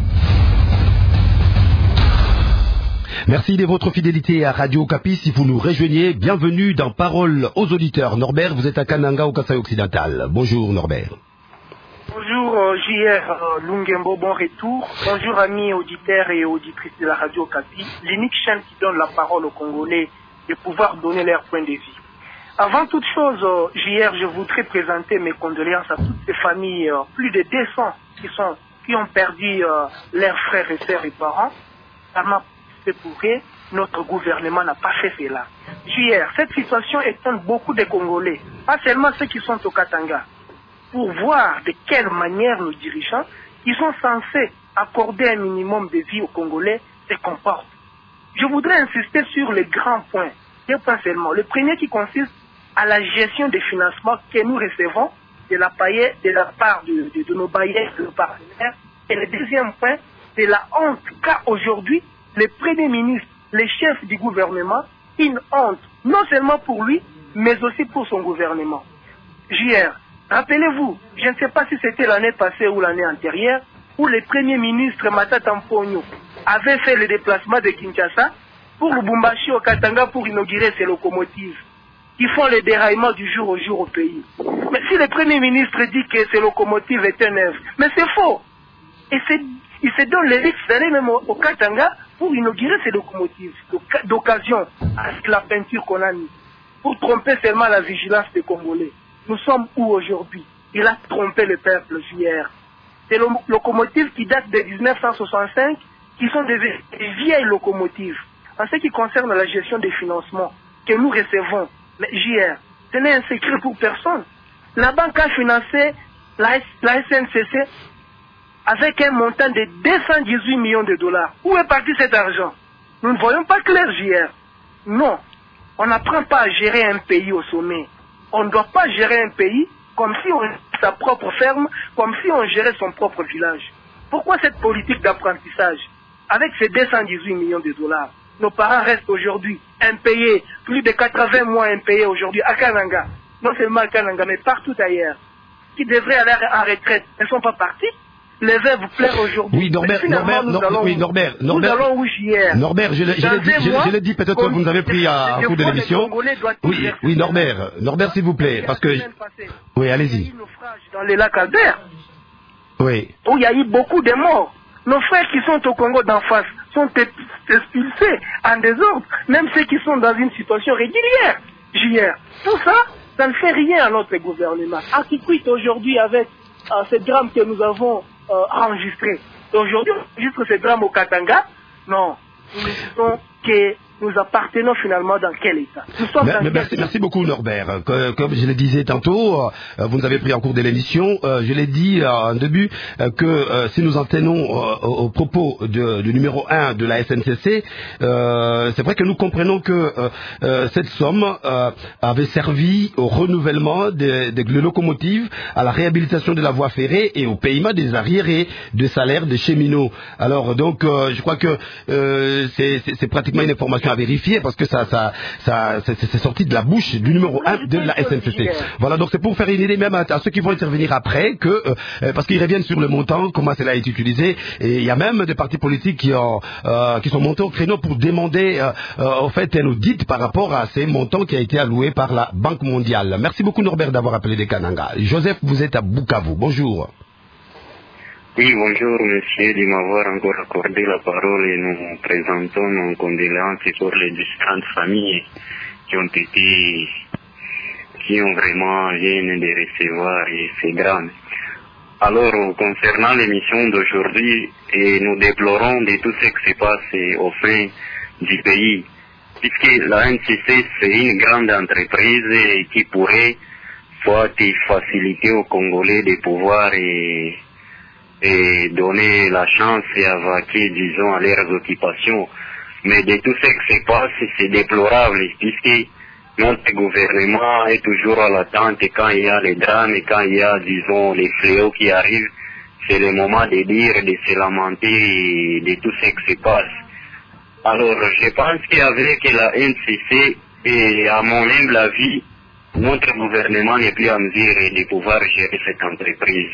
Merci de votre fidélité à Radio Okapi. Si vous nous rejoignez, bienvenue dans Parole aux auditeurs. Norbert, vous êtes à Kananga au Kasaï occidental. Bonjour Norbert. Bonjour euh, J R euh, Lungembo, bon retour. Bonjour amis auditeurs et auditrices de la Radio Okapi, l'unique chaîne qui donne la parole aux Congolais de pouvoir donner leur point de vue. Avant toute chose, euh, J R, je voudrais présenter mes condoléances à toutes ces familles, euh, plus de deux cents qui, sont, qui ont perdu euh, leurs frères et sœurs et parents. Ça m'a fait pour eux, notre gouvernement n'a pas fait cela. J R, cette situation étonne beaucoup de Congolais, pas seulement ceux qui sont au Katanga, pour voir de quelle manière nos dirigeants, qui sont censés accorder un minimum de vie aux Congolais, se comportent. Je voudrais insister sur les grands points, deux points seulement. Le premier qui consiste à la gestion des financements que nous recevons de la, paillette, de la part de, de, de nos bailleurs, de nos partenaires. Et le deuxième point, c'est la honte, car aujourd'hui, le Premier ministre, le chef du gouvernement, une honte, non seulement pour lui, mais aussi pour son gouvernement. J R, rappelez-vous, je ne sais pas si c'était l'année passée ou l'année antérieure, où le Premier ministre Matata Mponyo avait fait le déplacement de Kinshasa pour Lubumbashi au Katanga pour inaugurer ses locomotives qui font le déraillement du jour au jour au pays. Mais si le Premier ministre dit que ces locomotives étaient neuves, mais c'est faux. Et c'est, il se donne le risque d'aller même au, au Katanga pour inaugurer ces locomotives d'occasion avec la peinture qu'on a mis, pour tromper seulement la vigilance des Congolais. Nous sommes où aujourd'hui? Il a trompé le peuple hier. Ces lo locomotives qui datent de mille neuf cent soixante-cinq, qui sont des, des vieilles locomotives. En ce qui concerne la gestion des financements que nous recevons, mais J R, ce n'est un secret pour personne. La banque a financé la, la S N C C avec un montant de deux cent dix-huit millions de dollars. Où est parti cet argent? Nous ne voyons pas clair, J R. Non, on n'apprend pas à gérer un pays au sommet. On ne doit pas gérer un pays comme si on gérait sa propre ferme, comme si on gérait son propre village. Pourquoi cette politique d'apprentissage? Avec ces deux cent dix-huit millions de dollars, nos parents restent aujourd'hui impayés, plus de quatre-vingts mois impayés aujourd'hui à Kananga. Non seulement à Kananga, mais partout ailleurs. Qui devraient aller en retraite, elles ne sont pas partis. Les veuves vous plaire aujourd'hui. Oui, Norbert, Norbert, nous allons, oui, Norbert, nous Norbert, allons où hier. Norbert, je l'ai dit, je l'ai dit, peut-être que vous nous avez pris à un coup de l'émission. Oui, oui, Norbert, Norbert, s'il vous plaît, parce que, oui, allez-y. Dans les lacs Albert. Oui. Où il y a eu beaucoup de morts. Nos frères qui sont au Congo d'en face sont expulsés en désordre, même ceux qui sont dans une situation régulière. J R. Tout ça, ça ne fait rien à notre gouvernement. À qui quitte aujourd'hui avec euh, ce drame que nous avons euh, enregistré. Aujourd'hui, on enregistre ce drame au Katanga. Non. Nous disons que nous appartenons finalement dans quel état? Nous sommes mais, dans mais quel merci, état? merci beaucoup Norbert. Comme, comme je le disais tantôt, euh, vous nous avez pris en cours de l'émission. Euh, je l'ai dit euh, en début euh, que euh, si nous en tenons euh, au propos de, du numéro un de la S N C C, euh, c'est vrai que nous comprenons que euh, euh, cette somme euh, avait servi au renouvellement des, des locomotives, à la réhabilitation de la voie ferrée et au paiement des arriérés de salaire des cheminots. Alors donc, euh, je crois que euh, c'est pratiquement une information à vérifier parce que ça, ça, ça, c'est sorti de la bouche du numéro un de la S N C C. Voilà, donc c'est pour faire une idée même à, à ceux qui vont intervenir après que, euh, parce qu'ils reviennent sur le montant, comment cela a été utilisé, et il y a même des partis politiques qui, ont, euh, qui sont montés au créneau pour demander, euh, euh, au fait, un audit par rapport à ces montants qui a été alloué par la Banque mondiale. Merci beaucoup Norbert d'avoir appelé des Kananga. Joseph, vous êtes à Bukavu. Bonjour. Oui, bonjour monsieur, de m'avoir encore accordé la parole et nous présentons nos condoléances pour les différentes familles qui ont été population vraiment viennent de recevoir et c'est grave. Alors, concernant l'émission d'aujourd'hui, et nous déplorons de tout ce qui se passe au sein du pays, puisque la N C C, c'est une grande entreprise qui pourrait soit faciliter aux Congolais de pouvoir et, et donner la chance et vaquer, disons, à leurs occupations. Mais de tout ce qui se passe, c'est déplorable, puisque notre gouvernement est toujours à l'attente quand il y a les drames et quand il y a, disons, les fléaux qui arrivent. C'est le moment de dire, de se lamenter de tout ce qui se passe. Alors, je pense qu'avec la N C C, et à mon humble avis, notre gouvernement n'est plus en mesure de pouvoir gérer cette entreprise.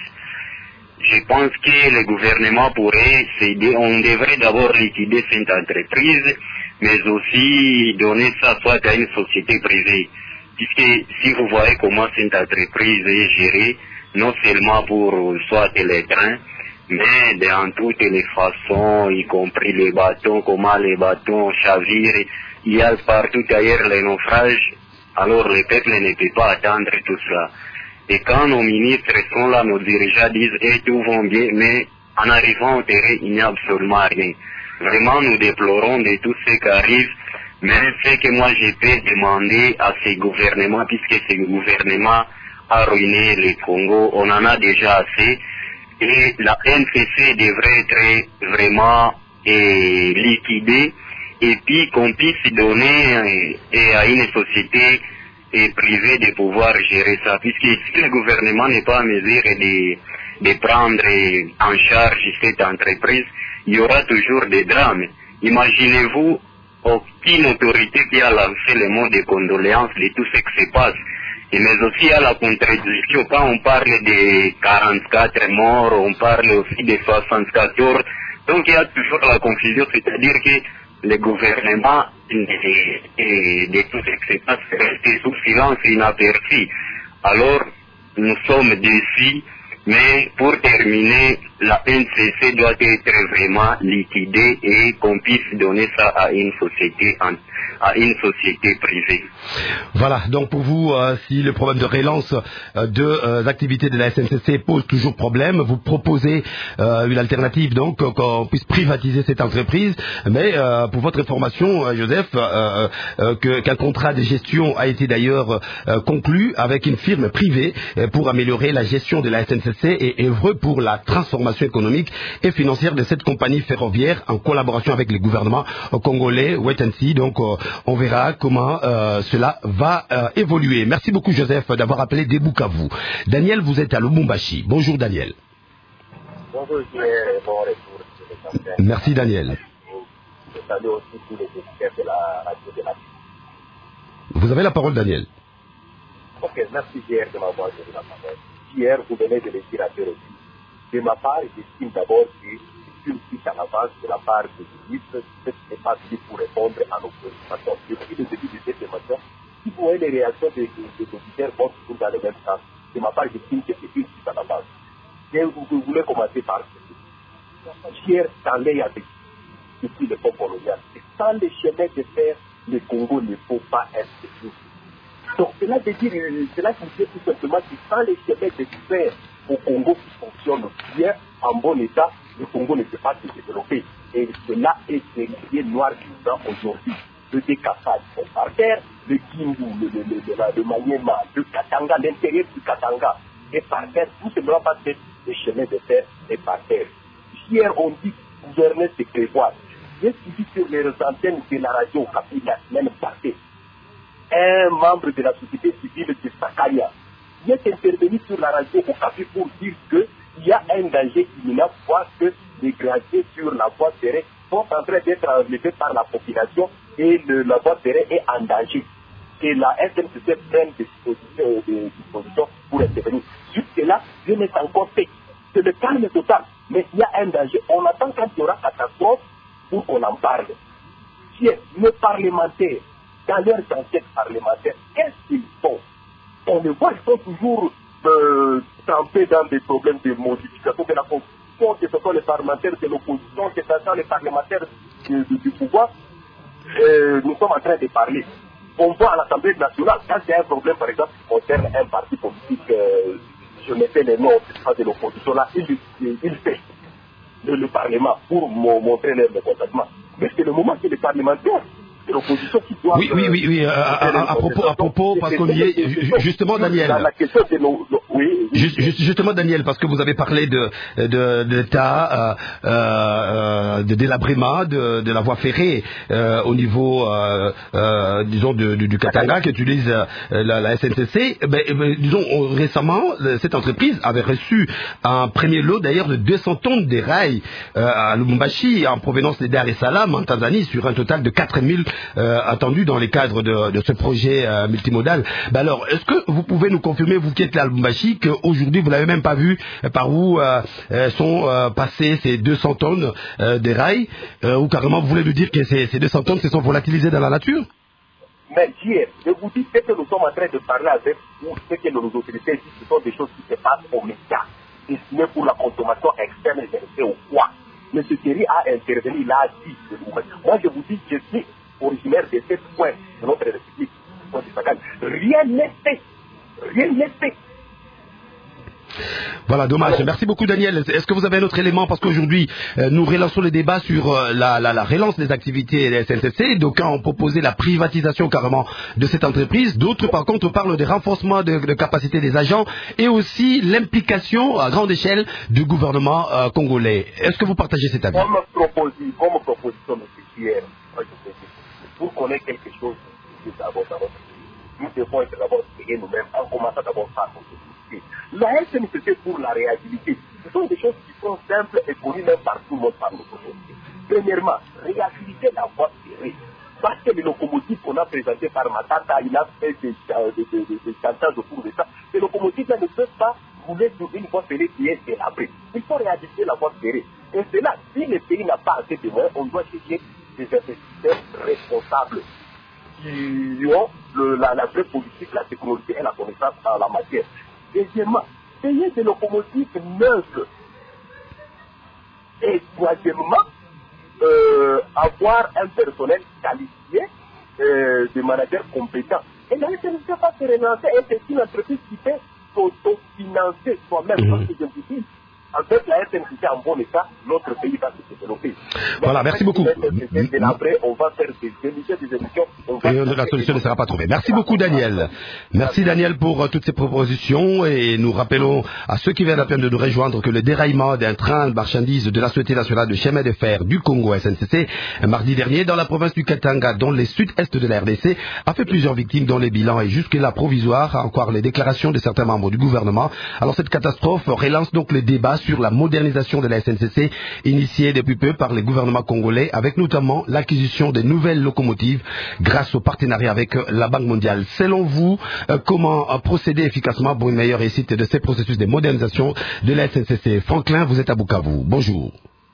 Je pense que le gouvernement pourrait, on devrait d'abord liquider cette entreprise, mais aussi donner ça soit à une société privée. Puisque si vous voyez comment cette entreprise est gérée, non seulement pour soit les trains, mais dans toutes les façons, y compris les bateaux, comment les bateaux chavirent, il y a partout ailleurs les naufrages, alors le peuple ne peut pas attendre tout cela. Et quand nos ministres sont là, nos dirigeants disent « Eh, tout va bien », mais en arrivant au terrain, il n'y a absolument rien. Vraiment, nous déplorons de tout ce qui arrive, mais ce que moi je peux demander à ces gouvernements, puisque ces gouvernements a ruiné le Congo, on en a déjà assez, et la N C C devrait être vraiment eh, liquidée, et puis qu'on puisse donner eh, à une société et privé de pouvoir gérer ça, puisque si le gouvernement n'est pas en mesure de, de prendre en charge cette entreprise, il y aura toujours des drames. Imaginez-vous aucune autorité qui a lancé le mot de condoléances de tout ce qui se passe, et mais aussi à la contradiction, quand on parle de quarante-quatre morts, on parle aussi de soixante-quatorze, donc il y a toujours la confusion, c'est-à-dire que le gouvernement de, de tout ce qui se passe reste sous silence inaperçu. Alors, nous sommes déçus, mais pour terminer, la N C C doit être vraiment liquidée et qu'on puisse donner ça à une société, à une société privée. Voilà, donc pour vous, euh, si le problème de relance euh, de euh, activités de la S N C C pose toujours problème, vous proposez euh, une alternative, donc euh, qu'on puisse privatiser cette entreprise, mais euh, pour votre information, euh, Joseph, euh, euh, que, qu'un contrat de gestion a été d'ailleurs euh, conclu avec une firme privée euh, pour améliorer la gestion de la S N C C et œuvre pour la transformation économique et financière de cette compagnie ferroviaire en collaboration avec le gouvernement congolais, wait and see, donc euh, on verra comment euh, cela va euh, évoluer. Merci beaucoup Joseph d'avoir appelé des Bukavu. Daniel, vous êtes à Lubumbashi. Bonjour Daniel. Bonjour, bon retour. Merci Daniel. Je salue aussi tous les experts de la radio de la Vous avez la parole Daniel. Ok, merci J R de m'avoir donné la parole. J R, vous venez de le dire à Pérosi. De ma part, j'estime d'abord que c'est une piste en avance de la part du ministre, ce n'est pas venu pour répondre à nos préoccupations. Depuis le début de cette émission, si vous voyez les réactions des auditeurs vont toujours dans le même sens. De ma part, j'estime que c'est une piste en avance. Et vous voulez commencer par ce J R s'enlève avec depuis le pont colonial. Et sans les chemins de fer, le Congo ne peut pas être libre. Donc cela veut dire, cela signifie tout simplement que sans les chemins de fer au Congo qui fonctionnent bien, en bon état, le Congo ne peut pas se développer. Et cela est ce qui est noir du blanc aujourd'hui. Le décassage par terre, le Kindu, le, le, le, le, le Maniema, le Katanga, l'intérieur du Katanga est par terre, tout simplement parce que le chemin de fer est par terre. Hier, on dit gouverner, c'est prévoir. J'ai suivi sur les antennes de la radio Okapi la semaine passée un membre de la société civile de Sakaya qui est intervenu sur la radio Okapi pour dire qu'il y a un danger imminent, voire que les graviers sur la voie ferrée sont en train d'être enlevés par la population et le, la voie ferrée est en danger. Et la S N C C prenne des dispositions, des dispositions pour intervenir. Jusque-là, je n'ai pas encore fait. C'est le calme total. Mais il y a un danger. On attend quand il y aura catastrophe pour qu'on en parle. Si les parlementaires, dans leurs enquêtes parlementaires, qu'est-ce qu'ils font? On le voit, ils sont toujours euh, trempés dans des problèmes de modification de la Constitution, que ce soit les parlementaires de l'opposition, que ce soit les parlementaires du, du, du pouvoir. Euh, nous sommes en train de parler. on voit à l'Assemblée nationale, quand c'est un problème, par exemple, qui concerne un parti politique, euh, je mettais les noms de l'opposition là, il, il, il fait le, le Parlement pour montrer leur mécontentement. Mais c'est le moment que les parlementaires, c'est l'opposition qui doit... Oui, oui, oui, oui. Euh, à, à, à propos, à propos parce qu'on y est, justement, Daniel. La, la question de nos... nos oui, oui. Just, justement, Daniel, parce que vous avez parlé de, de, de l'État, euh, euh, de délabrement de, de la voie ferrée euh, au niveau, euh, euh, disons, de, de, du Katanga, qui utilise euh, la, la S N C C. Ben, ben, disons, on, récemment, cette entreprise avait reçu un premier lot, d'ailleurs, de deux cents tonnes de rails euh, à Lubumbashi, en provenance des Dar es Salaam, en Tanzanie, sur un total de quatre mille euh, attendus dans les cadres de, de ce projet euh, multimodal. Ben alors, est-ce que vous pouvez nous confirmer, vous qui êtes là à Lubumbashi, qu'aujourd'hui, vous n'avez même pas vu euh, par où euh, sont euh, passées ces deux cents tonnes euh, de rails, euh, ou carrément vous voulez nous dire que ces, ces deux cents tonnes se sont volatilisées dans la nature? Mais hier, je vous dis ce que nous sommes en train de parler avec vous, ce que nos autorités disent, ce sont des choses qui se passent au média, destinées pour la consommation externe et au quoi. M. Thierry a intervenu, il a dit. Moi, je vous dis, je suis originaire de sept points de notre République. Rien n'est fait. Rien n'est fait. Voilà, dommage. Merci beaucoup, Daniel. Est-ce que vous avez un autre élément? Parce qu'aujourd'hui, euh, nous relançons le débat sur euh, la, la, la relance des activités des S N C C. D'aucuns ont proposé la privatisation carrément de cette entreprise. D'autres, par contre, parlent des renforcements de, de capacité des agents et aussi l'implication à grande échelle du gouvernement euh, congolais. Est-ce que vous partagez cet avis? Comme proposition, comme proposition, M. Pierre, pour connaître quelque chose d'abord dans notre pays, nous devons être d'abord créés nous-mêmes en commençant d'abord par notre société. La S N C C pour la réactivité, ce sont des choses qui sont simples et connues même par tout le monde, par notre société. Premièrement, réactiver la voie ferrée. Parce que les locomotives qu'on a présentées par Matata, il a fait des, des, des, des, des chantages autour de ça. Ces locomotives-là ne peuvent pas rouler sur une voie ferrée qui est délabrée. Il faut réactiver la voie ferrée. Et c'est là, si le pays n'a pas assez de moyens, on doit chercher des investisseurs responsables qui ont le, la, la vraie politique, la technologie et la connaissance en la matière. Deuxièmement, payer des locomotives neuves. Et troisièmement, euh, avoir un personnel qualifié, euh, des managers compétents. Et la S N C C va se relancer et c'est une entreprise qui fait s'autofinancer soi-même. Mmh. Parce que je vous dis, en fait, la S N C C en bon état, notre pays va se développer. Voilà, merci beaucoup. Après, on va faire des émissions, des émissions. Et la solution ne sera pas trouvée. Merci beaucoup, Daniel. Merci, Daniel, pour uh, toutes ces propositions. Et nous rappelons à ceux qui viennent à peine de nous rejoindre que le déraillement d'un train de marchandises de la Société nationale de chemin de fer du Congo, S N C C, mardi dernier, dans la province du Katanga, dans les sud-est de la R D C, a fait plusieurs victimes dont les bilans est jusque-là provisoire, encore les déclarations de certains membres du gouvernement. Alors, cette catastrophe relance donc le débat sur la modernisation de la S N C C, initiée depuis peu par les gouvernements congolais, avec notamment l'acquisition de nouvelles locomotives grâce au partenariat avec la Banque mondiale. Selon vous, euh, comment euh, procéder efficacement pour une meilleure réussite de ces processus de modernisation de la S N C C? Franklin, vous êtes à Bukavu. Bonjour.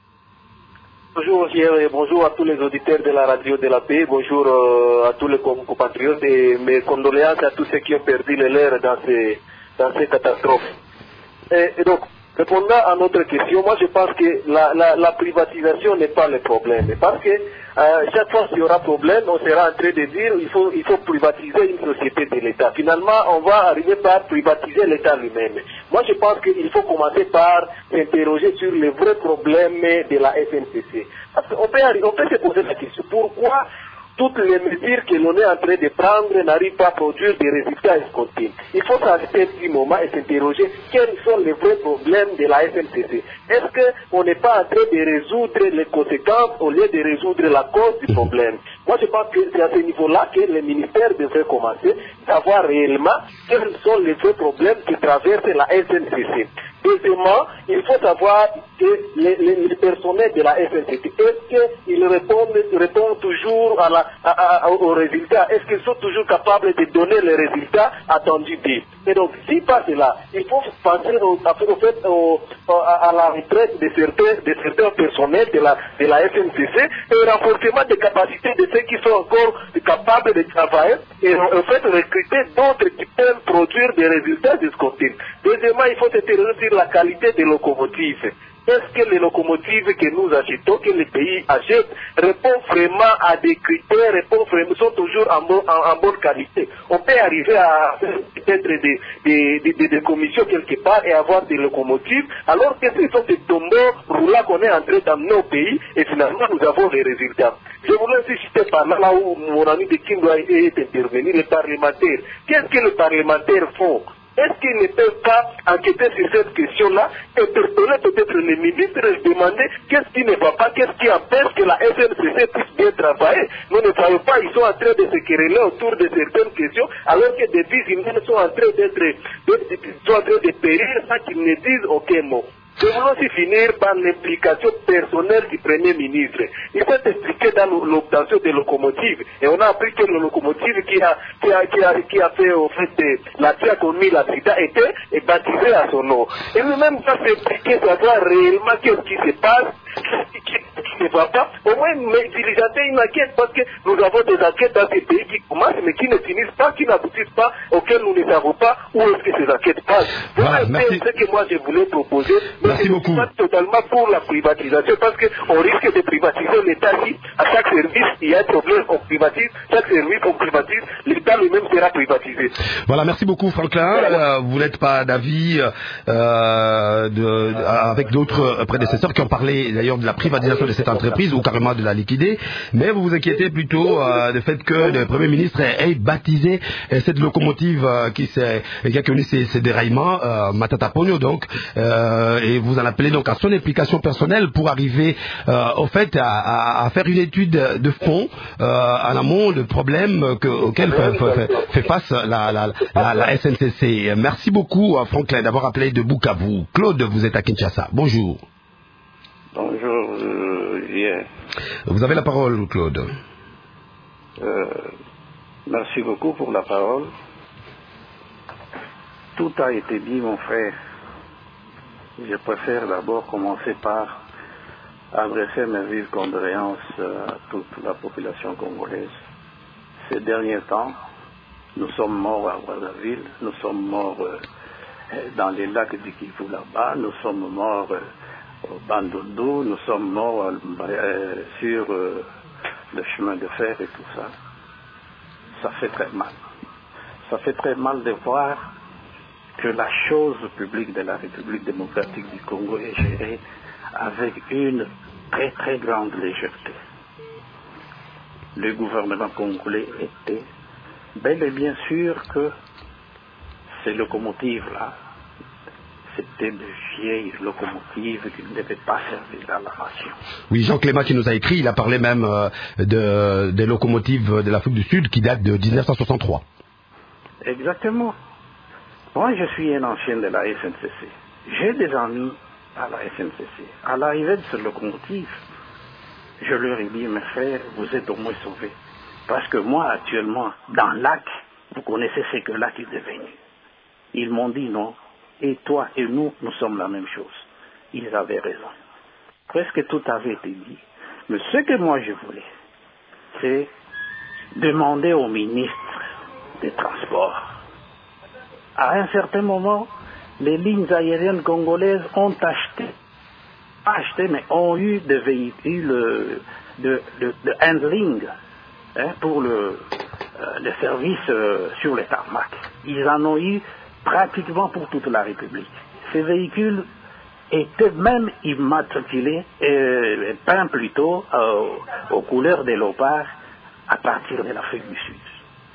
Bonjour et bonjour à tous les auditeurs de la radio de la paix, bonjour euh, à tous les compatriotes et mes condoléances à tous ceux qui ont perdu le leur dans ces, dans ces catastrophes. Et, et donc, répondant à notre question, moi je pense que la, la, la privatisation n'est pas le problème. Parce que euh, chaque fois qu'il y aura problème, on sera en train de dire qu'il faut, il faut privatiser une société de l'État. Finalement, on va arriver par privatiser l'État lui-même. Moi je pense qu'il faut commencer par s'interroger sur les vrais problèmes de la S N C C. Parce qu'on peut, on peut se poser la question, pourquoi toutes les mesures que l'on est en train de prendre n'arrivent pas à produire des résultats escomptés? Il faut s'arrêter un petit moment et s'interroger quels sont les vrais problèmes de la S N C C. Est-ce qu'on n'est pas en train de résoudre les conséquences au lieu de résoudre la cause du problème? Moi, je pense que c'est à ce niveau-là que le ministère devrait commencer à savoir réellement quels sont les vrais problèmes qui traversent la S N C C. Deuxièmement, il faut savoir que les, les, les personnels de la S N C C, est-ce qu'ils répondent, répondent toujours à la, à, à, aux résultats? Est-ce qu'ils sont toujours capables de donner les résultats attendus d'eux? Et donc, si pas cela, il faut penser au, au fait, au, à, à la retraite de certains, de certains personnels de la, de la S N C C et au renforcement des capacités de ceux qui sont encore capables de travailler et en fait recruter d'autres qui peuvent produire des résultats escomptés. Deuxièmement, il faut s'interroger sur la qualité des locomotives. est-ce que les locomotives que nous achetons, que les pays achètent, répondent vraiment à des critères, répondent vraiment, sont toujours en, bon, en, en bonne qualité. On peut arriver à peut-être des, des, des, des, des commissions quelque part et avoir des locomotives, alors que ce sont des tombeaux roulants qu'on est en train d'amener au pays et finalement nous avons les résultats. Je voulais aussi citer par là, là où mon ami de Kim doit est intervenu, les parlementaires. Qu'est-ce que les parlementaires font? Est-ce qu'ils ne peuvent pas enquêter sur cette question-là, interpeller peut-être les ministres et demander qu'est-ce qui ne va pas, qu'est-ce qui empêche que la S N C C puisse bien travailler? Nous ne savons pas, ils sont en train de se quereller autour de certaines questions, alors que des vies humaines sont en train d'être, sont en train de périr sans qu'ils ne disent aucun mot. Je voulais aussi finir par l'implication personnelle du Premier ministre. Il s'est expliqué dans l'obtention des locomotives. Et on a appris que le locomotive qui a, qui a, qui a, qui a fait, au fait, la qui a commis l'accident était est baptisé à son nom. Et lui-même va s'impliquer, savoir réellement qu'est-ce qui se passe, qu'est-ce qui, qui ne va pas. Au moins, diligenter une enquête, parce que nous avons des enquêtes dans ces pays qui commencent, mais qui ne finissent pas, qui n'aboutissent pas, auxquelles nous ne savons pas où est-ce que ces enquêtes passent. Voilà, c'est ce que moi je voulais proposer. Merci beaucoup. Je suis totalement pour la privatisation parce qu'on risque de privatiser l'État si à chaque service il y a un problème, on privatise, chaque service on privatise, l'État lui-même sera privatisé. Voilà, merci beaucoup Franklin. Euh, vous n'êtes pas d'avis euh, de, avec d'autres prédécesseurs qui ont parlé d'ailleurs de la privatisation de cette entreprise ou carrément de la liquider, mais vous vous inquiétez plutôt euh, du fait que le Premier ministre ait, ait baptisé euh, cette locomotive euh, qui, qui a connu ces, ces déraillements, euh, Matata Pogno donc, euh, et vous en appelez donc à son implication personnelle pour arriver euh, au fait à, à, à faire une étude de fond euh, en amont de problèmes que, auxquels fait, fait, fait face la, la, la, la S N C C. Merci beaucoup Franklin d'avoir appelé de Bukavu. Claude, vous êtes à Kinshasa. Bonjour. Bonjour, euh, yeah. Vous avez la parole, Claude. Euh, merci beaucoup pour la parole. Tout a été dit, mon frère. Je préfère d'abord commencer par adresser mes vives condoléances à toute la population congolaise. Ces derniers temps, nous sommes morts à Brazzaville, nous sommes morts euh, dans les lacs du Kivu là-bas, nous sommes morts euh, au Bandundu, nous sommes morts euh, sur euh, le chemin de fer et tout ça. Ça fait très mal. Ça fait très mal de voir que la chose publique de la République démocratique du Congo est gérée avec une très très grande légèreté. Le gouvernement congolais était bel et bien sûr que ces locomotives-là, c'était de vieilles locomotives qui ne devaient pas servir à la nation. Oui, Jean Clément qui nous a écrit, il a parlé même euh, de, des locomotives de l'Afrique du Sud qui datent de dix-neuf cent soixante-trois. Exactement. Moi, je suis un ancien de la S N C C. J'ai des amis à la S N C C. À l'arrivée de cette locomotive, je leur ai dit, mes frères, vous êtes au moins sauvés. Parce que moi, actuellement, dans le lac, vous connaissez ce que le lac est devenu. Ils m'ont dit non. Et toi et nous, nous sommes la même chose. Ils avaient raison. Presque tout avait été dit. Mais ce que moi je voulais, c'est demander au ministre des Transports. À un certain moment, les lignes aériennes congolaises ont acheté, pas acheté, mais ont eu des véhicules de, de, de handling hein, pour le, euh, le service euh, sur les tarmacs. Ils en ont eu pratiquement pour toute la République. Ces véhicules étaient même immatriculés, et peints plutôt euh, aux couleurs des léopards à partir de l'Afrique du Sud.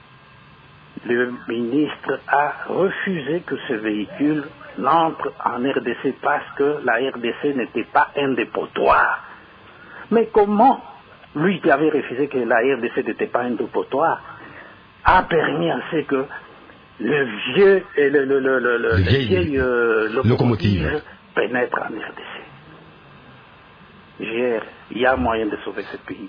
Le ministre a refusé que ce véhicule n'entre en R D C parce que la R D C n'était pas un dépotoir. Mais comment, lui qui avait refusé que la R D C n'était pas un dépotoir, a permis à ce que le vieux, le, le, le, le, le, le vieille euh, locomotive, locomotive pénètre en R D C. Hier, il y a moyen de sauver ce pays.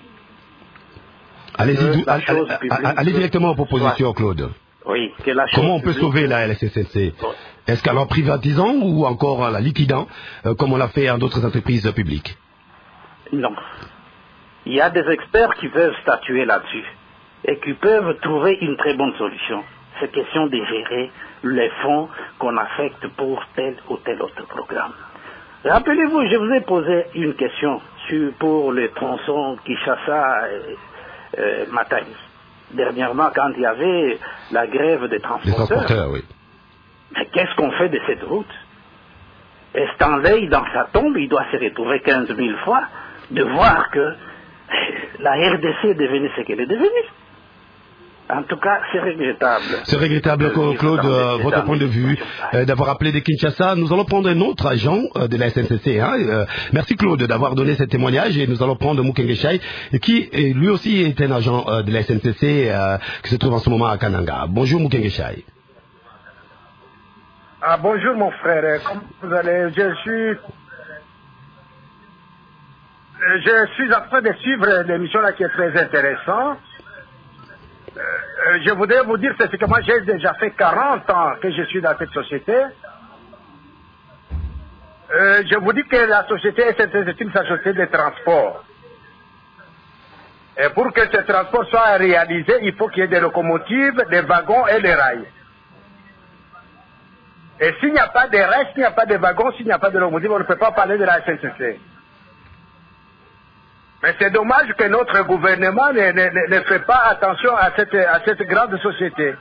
Allez-y, allez, allez directement aux propositions, Claude. Oui, que la Comment on peut sauver la S N C C? Est-ce qu'en la privatisant ou encore en la liquidant, euh, comme on l'a fait en d'autres entreprises publiques? Non. Il y a des experts qui peuvent statuer là-dessus et qui peuvent trouver une très bonne solution. C'est question de gérer les fonds qu'on affecte pour tel ou tel autre programme. Rappelez-vous, je vous ai posé une question sur, pour les tronçons Kinshasa et euh, Matadi. Dernièrement, quand il y avait la grève des transporteurs. Les transporteurs, oui. Mais qu'est-ce qu'on fait de cette route? Est-ce en veille dans sa tombe, il doit se retrouver quinze mille fois de voir que la R D C est devenue ce qu'elle est devenue. En tout cas, c'est regrettable. C'est regrettable, Claude, euh, votre point de vue, euh, d'avoir appelé de Kinshasa. Nous allons prendre un autre agent euh, de la S N C C. Hein. Euh, merci, Claude, d'avoir donné ce témoignage. Et nous allons prendre Mukenge Chai, qui est, lui aussi est un agent euh, de la S N C C euh, qui se trouve en ce moment à Kananga. Bonjour, Mukenge Chai. Ah, bonjour, mon frère. Comment vous allez? Je suis... Je suis en train de suivre l'émission là qui est très intéressante. Euh, je voudrais vous dire, c'est que moi j'ai déjà fait quarante ans que je suis dans cette société. Euh, je vous dis que la société S N C C est une société de transport. Et pour que ce transport soit réalisé, il faut qu'il y ait des locomotives, des wagons et des rails. Et s'il n'y a pas de rails, s'il n'y a pas de wagons, s'il n'y a pas de locomotives, on ne peut pas parler de la S N C C. Mais c'est dommage que notre gouvernement ne, ne, ne fait pas attention à cette, à cette grande société.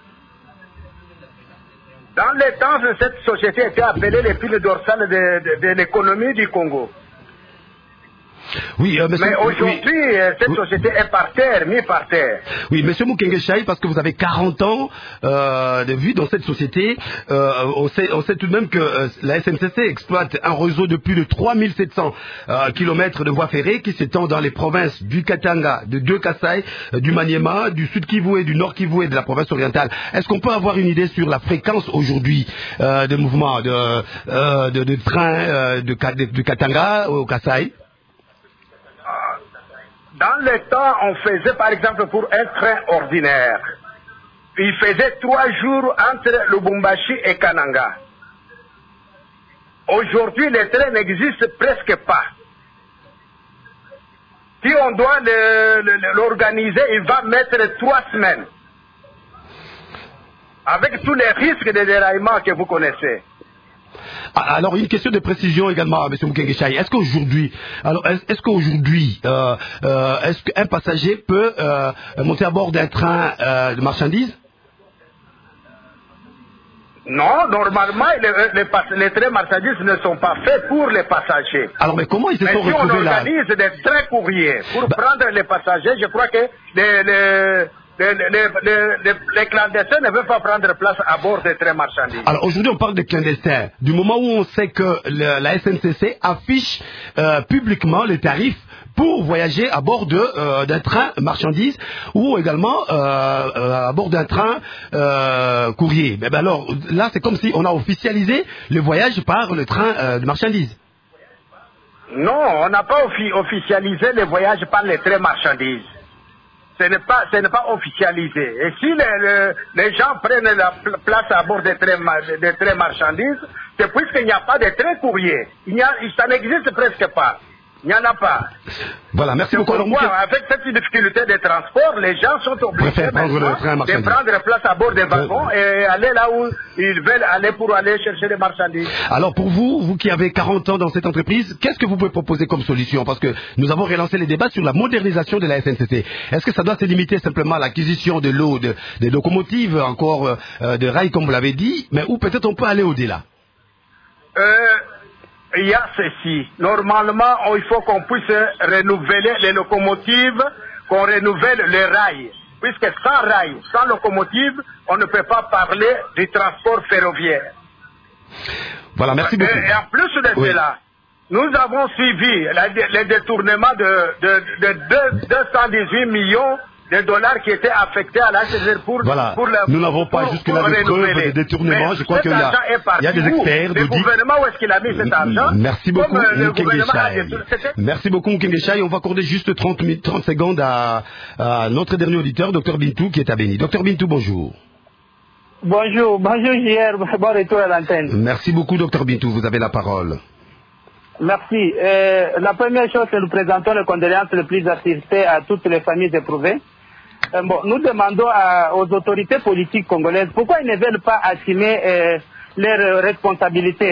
Dans les temps, cette société était appelée les piles dorsales de, de, de l'économie du Congo. Oui, euh, monsieur, mais aujourd'hui, oui, cette oui. société est par terre, mise par terre. Oui, monsieur Mukenge Chai, parce que vous avez quarante ans euh, de vie dans cette société, euh, on, sait, on sait tout de même que euh, la S N C C exploite un réseau de plus de trois mille sept cents euh, kilomètres de voies ferrées qui s'étend dans les provinces du Katanga, de deux Kasaï, euh, du Maniema, du Sud Kivu et du Nord Kivu et de la province orientale. Est-ce qu'on peut avoir une idée sur la fréquence aujourd'hui euh, de mouvement de, euh, de, de trains euh, de, de, de Katanga au Kasaï? Dans le temps, on faisait par exemple pour un train ordinaire, il faisait trois jours entre Lubumbashi et Kananga. Aujourd'hui, le train n'existe presque pas. Si on doit l'organiser, il va mettre trois semaines. Avec tous les risques de déraillement que vous connaissez. Alors une question de précision également, M. Mukenge Chai. Est-ce qu'aujourd'hui, alors est-ce, est-ce qu'aujourd'hui, euh, euh, est-ce qu'un passager peut euh, monter à bord d'un train euh, de marchandises? Non, normalement, les, les, les trains marchandises ne sont pas faits pour les passagers. Alors, mais comment ils se mais sont si retrouvés là? on organise des trains courriers pour bah... prendre les passagers, je crois que les... les Les, les, les, les clandestins ne veulent pas prendre place à bord des trains marchandises. Alors aujourd'hui on parle de clandestins. Du moment où on sait que le, la S N C C affiche euh, publiquement les tarifs pour voyager à bord de, euh, d'un train marchandises ou également euh, euh, à bord d'un train euh, courrier. Mais ben alors là c'est comme si on a officialisé le voyage par le train euh, de marchandises. Non, on n'a pas offi- officialisé le voyage par les trains marchandises. Ce n'est pas, ce n'est pas officialisé. Et si les, les, les gens prennent la place à bord des trains, des trains marchandises, c'est puisqu'il n'y a pas de trains courriers. Il n'y a, ça n'existe presque pas. Il n'y en a pas. Voilà, merci beaucoup. Alors, moi, avec cette difficulté de transport, les gens sont obligés prendre le train de prendre place à bord des wagons euh... et aller là où ils veulent aller pour aller chercher les marchandises. Alors pour vous, vous qui avez quarante ans dans cette entreprise, qu'est-ce que vous pouvez proposer comme solution? Parce que nous avons relancé les débats sur la modernisation de la S N C C. Est-ce que ça doit se limiter simplement à l'acquisition de l'eau, de, des locomotives, encore euh, de rails comme vous l'avez dit, mais ou peut-être on peut aller au-delà? euh... Il y a ceci. Normalement, il faut qu'on puisse renouveler les locomotives, qu'on renouvelle les rails. Puisque sans rails, sans locomotive, on ne peut pas parler du transport ferroviaire. Voilà, merci beaucoup. Et, et en plus de oui. cela, nous avons suivi les détournements de, de, de deux cent dix-huit millions de dollars qui étaient affectés à la S N C C pour, voilà. pour le, nous n'avons pas jusque-là de preuves de détournement. Je crois qu'il y a, il y a des experts. Le gouvernement, où est-ce qu'il a mis cet argent? Merci beaucoup, Mukenge Chai. Détourné... Merci beaucoup, Mukenge Chai. On va accorder juste trente, trente secondes à, à notre dernier auditeur, docteur Bintou, qui est à Béni. docteur Bintou, bonjour. Bonjour, bonjour J R, bon retour à l'antenne. Merci beaucoup, docteur Bintou, vous avez la parole. Merci. Euh, la première chose, c'est nous présentons les condoléances les plus attristées à toutes les familles éprouvées. Euh, bon, nous demandons à, aux autorités politiques congolaises pourquoi ils ne veulent pas assumer euh, leurs responsabilités.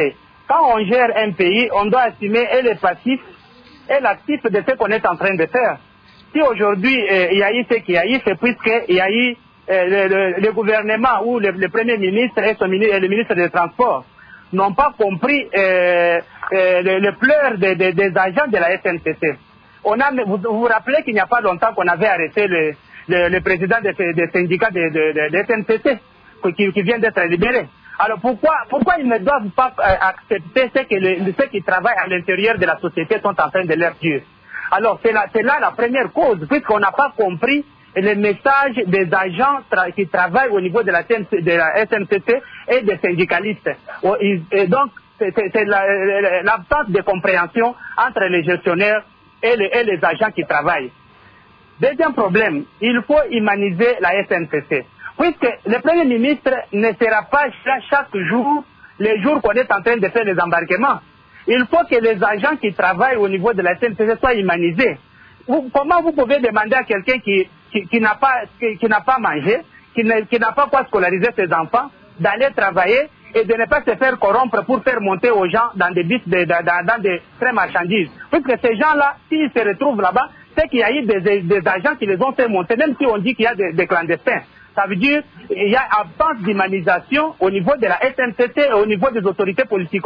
quand on gère un pays, on doit assumer et les passifs et l'actif de ce qu'on est en train de faire. Si aujourd'hui euh, il y a eu ce qu'il y a eu, c'est puisqu'il y a eu euh, le, le, le gouvernement ou le, le Premier ministre et, son, et le ministre des Transports n'ont pas compris euh, euh, le, le pleur de, de, des agents de la S N C C. On a, vous, vous vous rappelez qu'il n'y a pas longtemps qu'on avait arrêté le, le, le président des de syndicats de, de, de, de S N C C qui, qui vient d'être libéré. Alors pourquoi, pourquoi ils ne doivent pas euh, accepter ce que les, ceux qui travaillent à l'intérieur de la société sont en train de leur dire? Alors c'est là, c'est là la première cause, puisqu'on n'a pas compris le message des agents tra qui travaillent au niveau de la, de la S N C C et des syndicalistes. Et donc c'est l'absence la, de compréhension entre les gestionnaires et les, et les agents qui travaillent. Deuxième problème, il faut humaniser la S N C C. Puisque le Premier ministre ne sera pas là chaque jour, les jours qu'on est en train de faire les embarquements. Il faut que les agents qui travaillent au niveau de la S N C C soient humanisés. Vous, comment vous pouvez demander à quelqu'un qui, qui, qui n'a pas, qui, qui n'a pas mangé, qui n'a pas quoi scolariser ses enfants, d'aller travailler et de ne pas se faire corrompre pour faire monter aux gens dans des bus, de, dans, dans des trains marchandises? Puisque ces gens-là, s'ils se retrouvent là-bas, c'est qu'il y a eu des, des, des agents qui les ont fait monter, même si on dit qu'il y a des, des clandestins. Ça veut dire qu'il y a absence d'humanisation au niveau de la S N C C et au niveau des autorités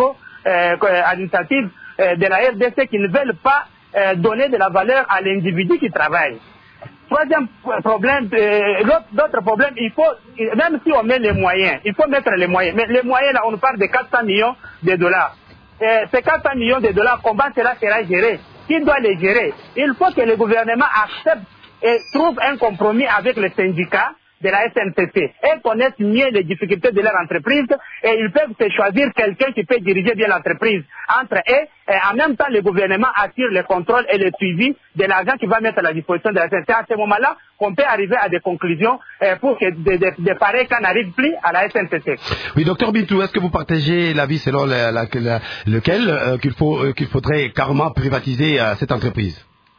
politico-administratives euh, euh, de la R D C qui ne veulent pas euh, donner de la valeur à l'individu qui travaille. Troisième problème, euh, l'autre problème, il faut, même si on met les moyens, il faut mettre les moyens. Mais les moyens, là, on parle de quatre cents millions de dollars. Et ces quatre cents millions de dollars, comment cela sera géré? Qui doit les gérer? Il faut que le gouvernement accepte et trouve un compromis avec les syndicats de la S N C C et connaissent mieux les difficultés de leur entreprise et ils peuvent se choisir quelqu'un qui peut diriger bien l'entreprise entre eux et en même temps le gouvernement assure le contrôle et le suivi de l'argent qui va mettre à la disposition de la S N C C. À ce moment-là, on peut arriver à des conclusions euh, pour que de, de, de pareils cas n'arrivent plus à la S N C C. Oui, docteur Bintou, est-ce que vous partagez l'avis selon la, la, la, lequel euh, qu'il faut, euh, qu'il faudrait carrément privatiser euh, cette entreprise?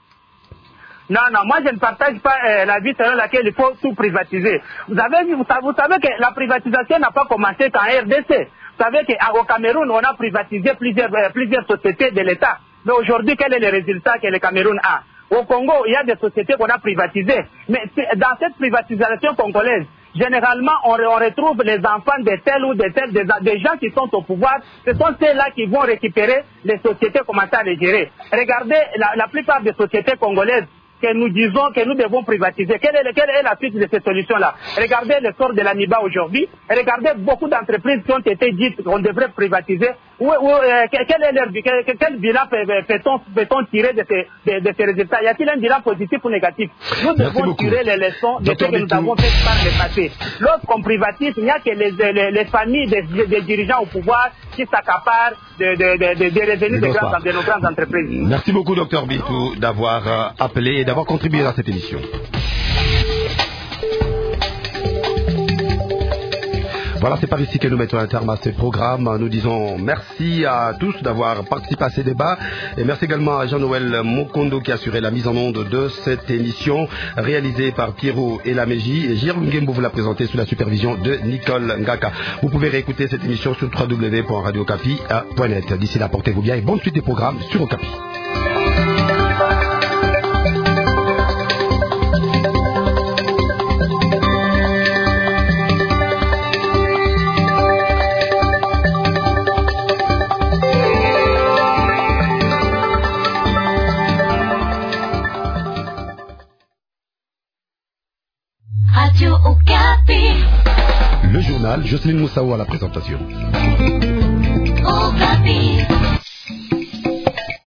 Non, non, moi je ne partage pas euh, la vie selon laquelle il faut tout privatiser. Vous avez vu, vous savez, vous savez que la privatisation n'a pas commencé qu'en R D C. Vous savez qu'au Cameroun, on a privatisé plusieurs, euh, plusieurs sociétés de l'État. Mais aujourd'hui, quel est le résultat que le Cameroun a? Au Congo, il y a des sociétés qu'on a privatisées. Mais dans cette privatisation congolaise, généralement, on, on retrouve les enfants de tel ou de tel, des, des gens qui sont au pouvoir. Ce sont ceux-là qui vont récupérer les sociétés, commencer à les gérer. Regardez, la, la plupart des sociétés congolaises que nous disons que nous devons privatiser. Quelle est, quelle est la suite de cette solution-là? Regardez le sort de l'Aniba aujourd'hui. Regardez beaucoup d'entreprises qui ont été dites qu'on devrait privatiser. Où, où, euh, quel est leur, quel, quel bilan peut-on peut tirer de ces, de, de ces résultats? Y a-t-il un bilan positif ou négatif? Nous Merci devons beaucoup. tirer les leçons de Docteur ce que nous Bintou. avons fait par le passé. Lorsqu'on privatise, il n'y a que les, les, les familles des, des dirigeants au pouvoir qui s'accaparent des de, de, de, de revenus de, grandes, de nos grandes entreprises. Merci beaucoup, docteur Bintou, d'avoir euh, appelé et d'avoir contribué à cette émission. Voilà, c'est par ici que nous mettons un terme à ce programme. Nous disons merci à tous d'avoir participé à ces débats. Et merci également à Jean-Noël Mokondo qui a assuré la mise en onde de cette émission réalisée par Pierrot et Laméji. Et Jérôme Nguembo vous l'a présenté sous la supervision de Nicole Ngaka. Vous pouvez réécouter cette émission sur w w w point radio okapi point net. D'ici là, portez-vous bien et bonne suite des programmes sur Okapi. Radio Okapi. Le journal, Jocelyne Moussaou à la présentation. Okapi.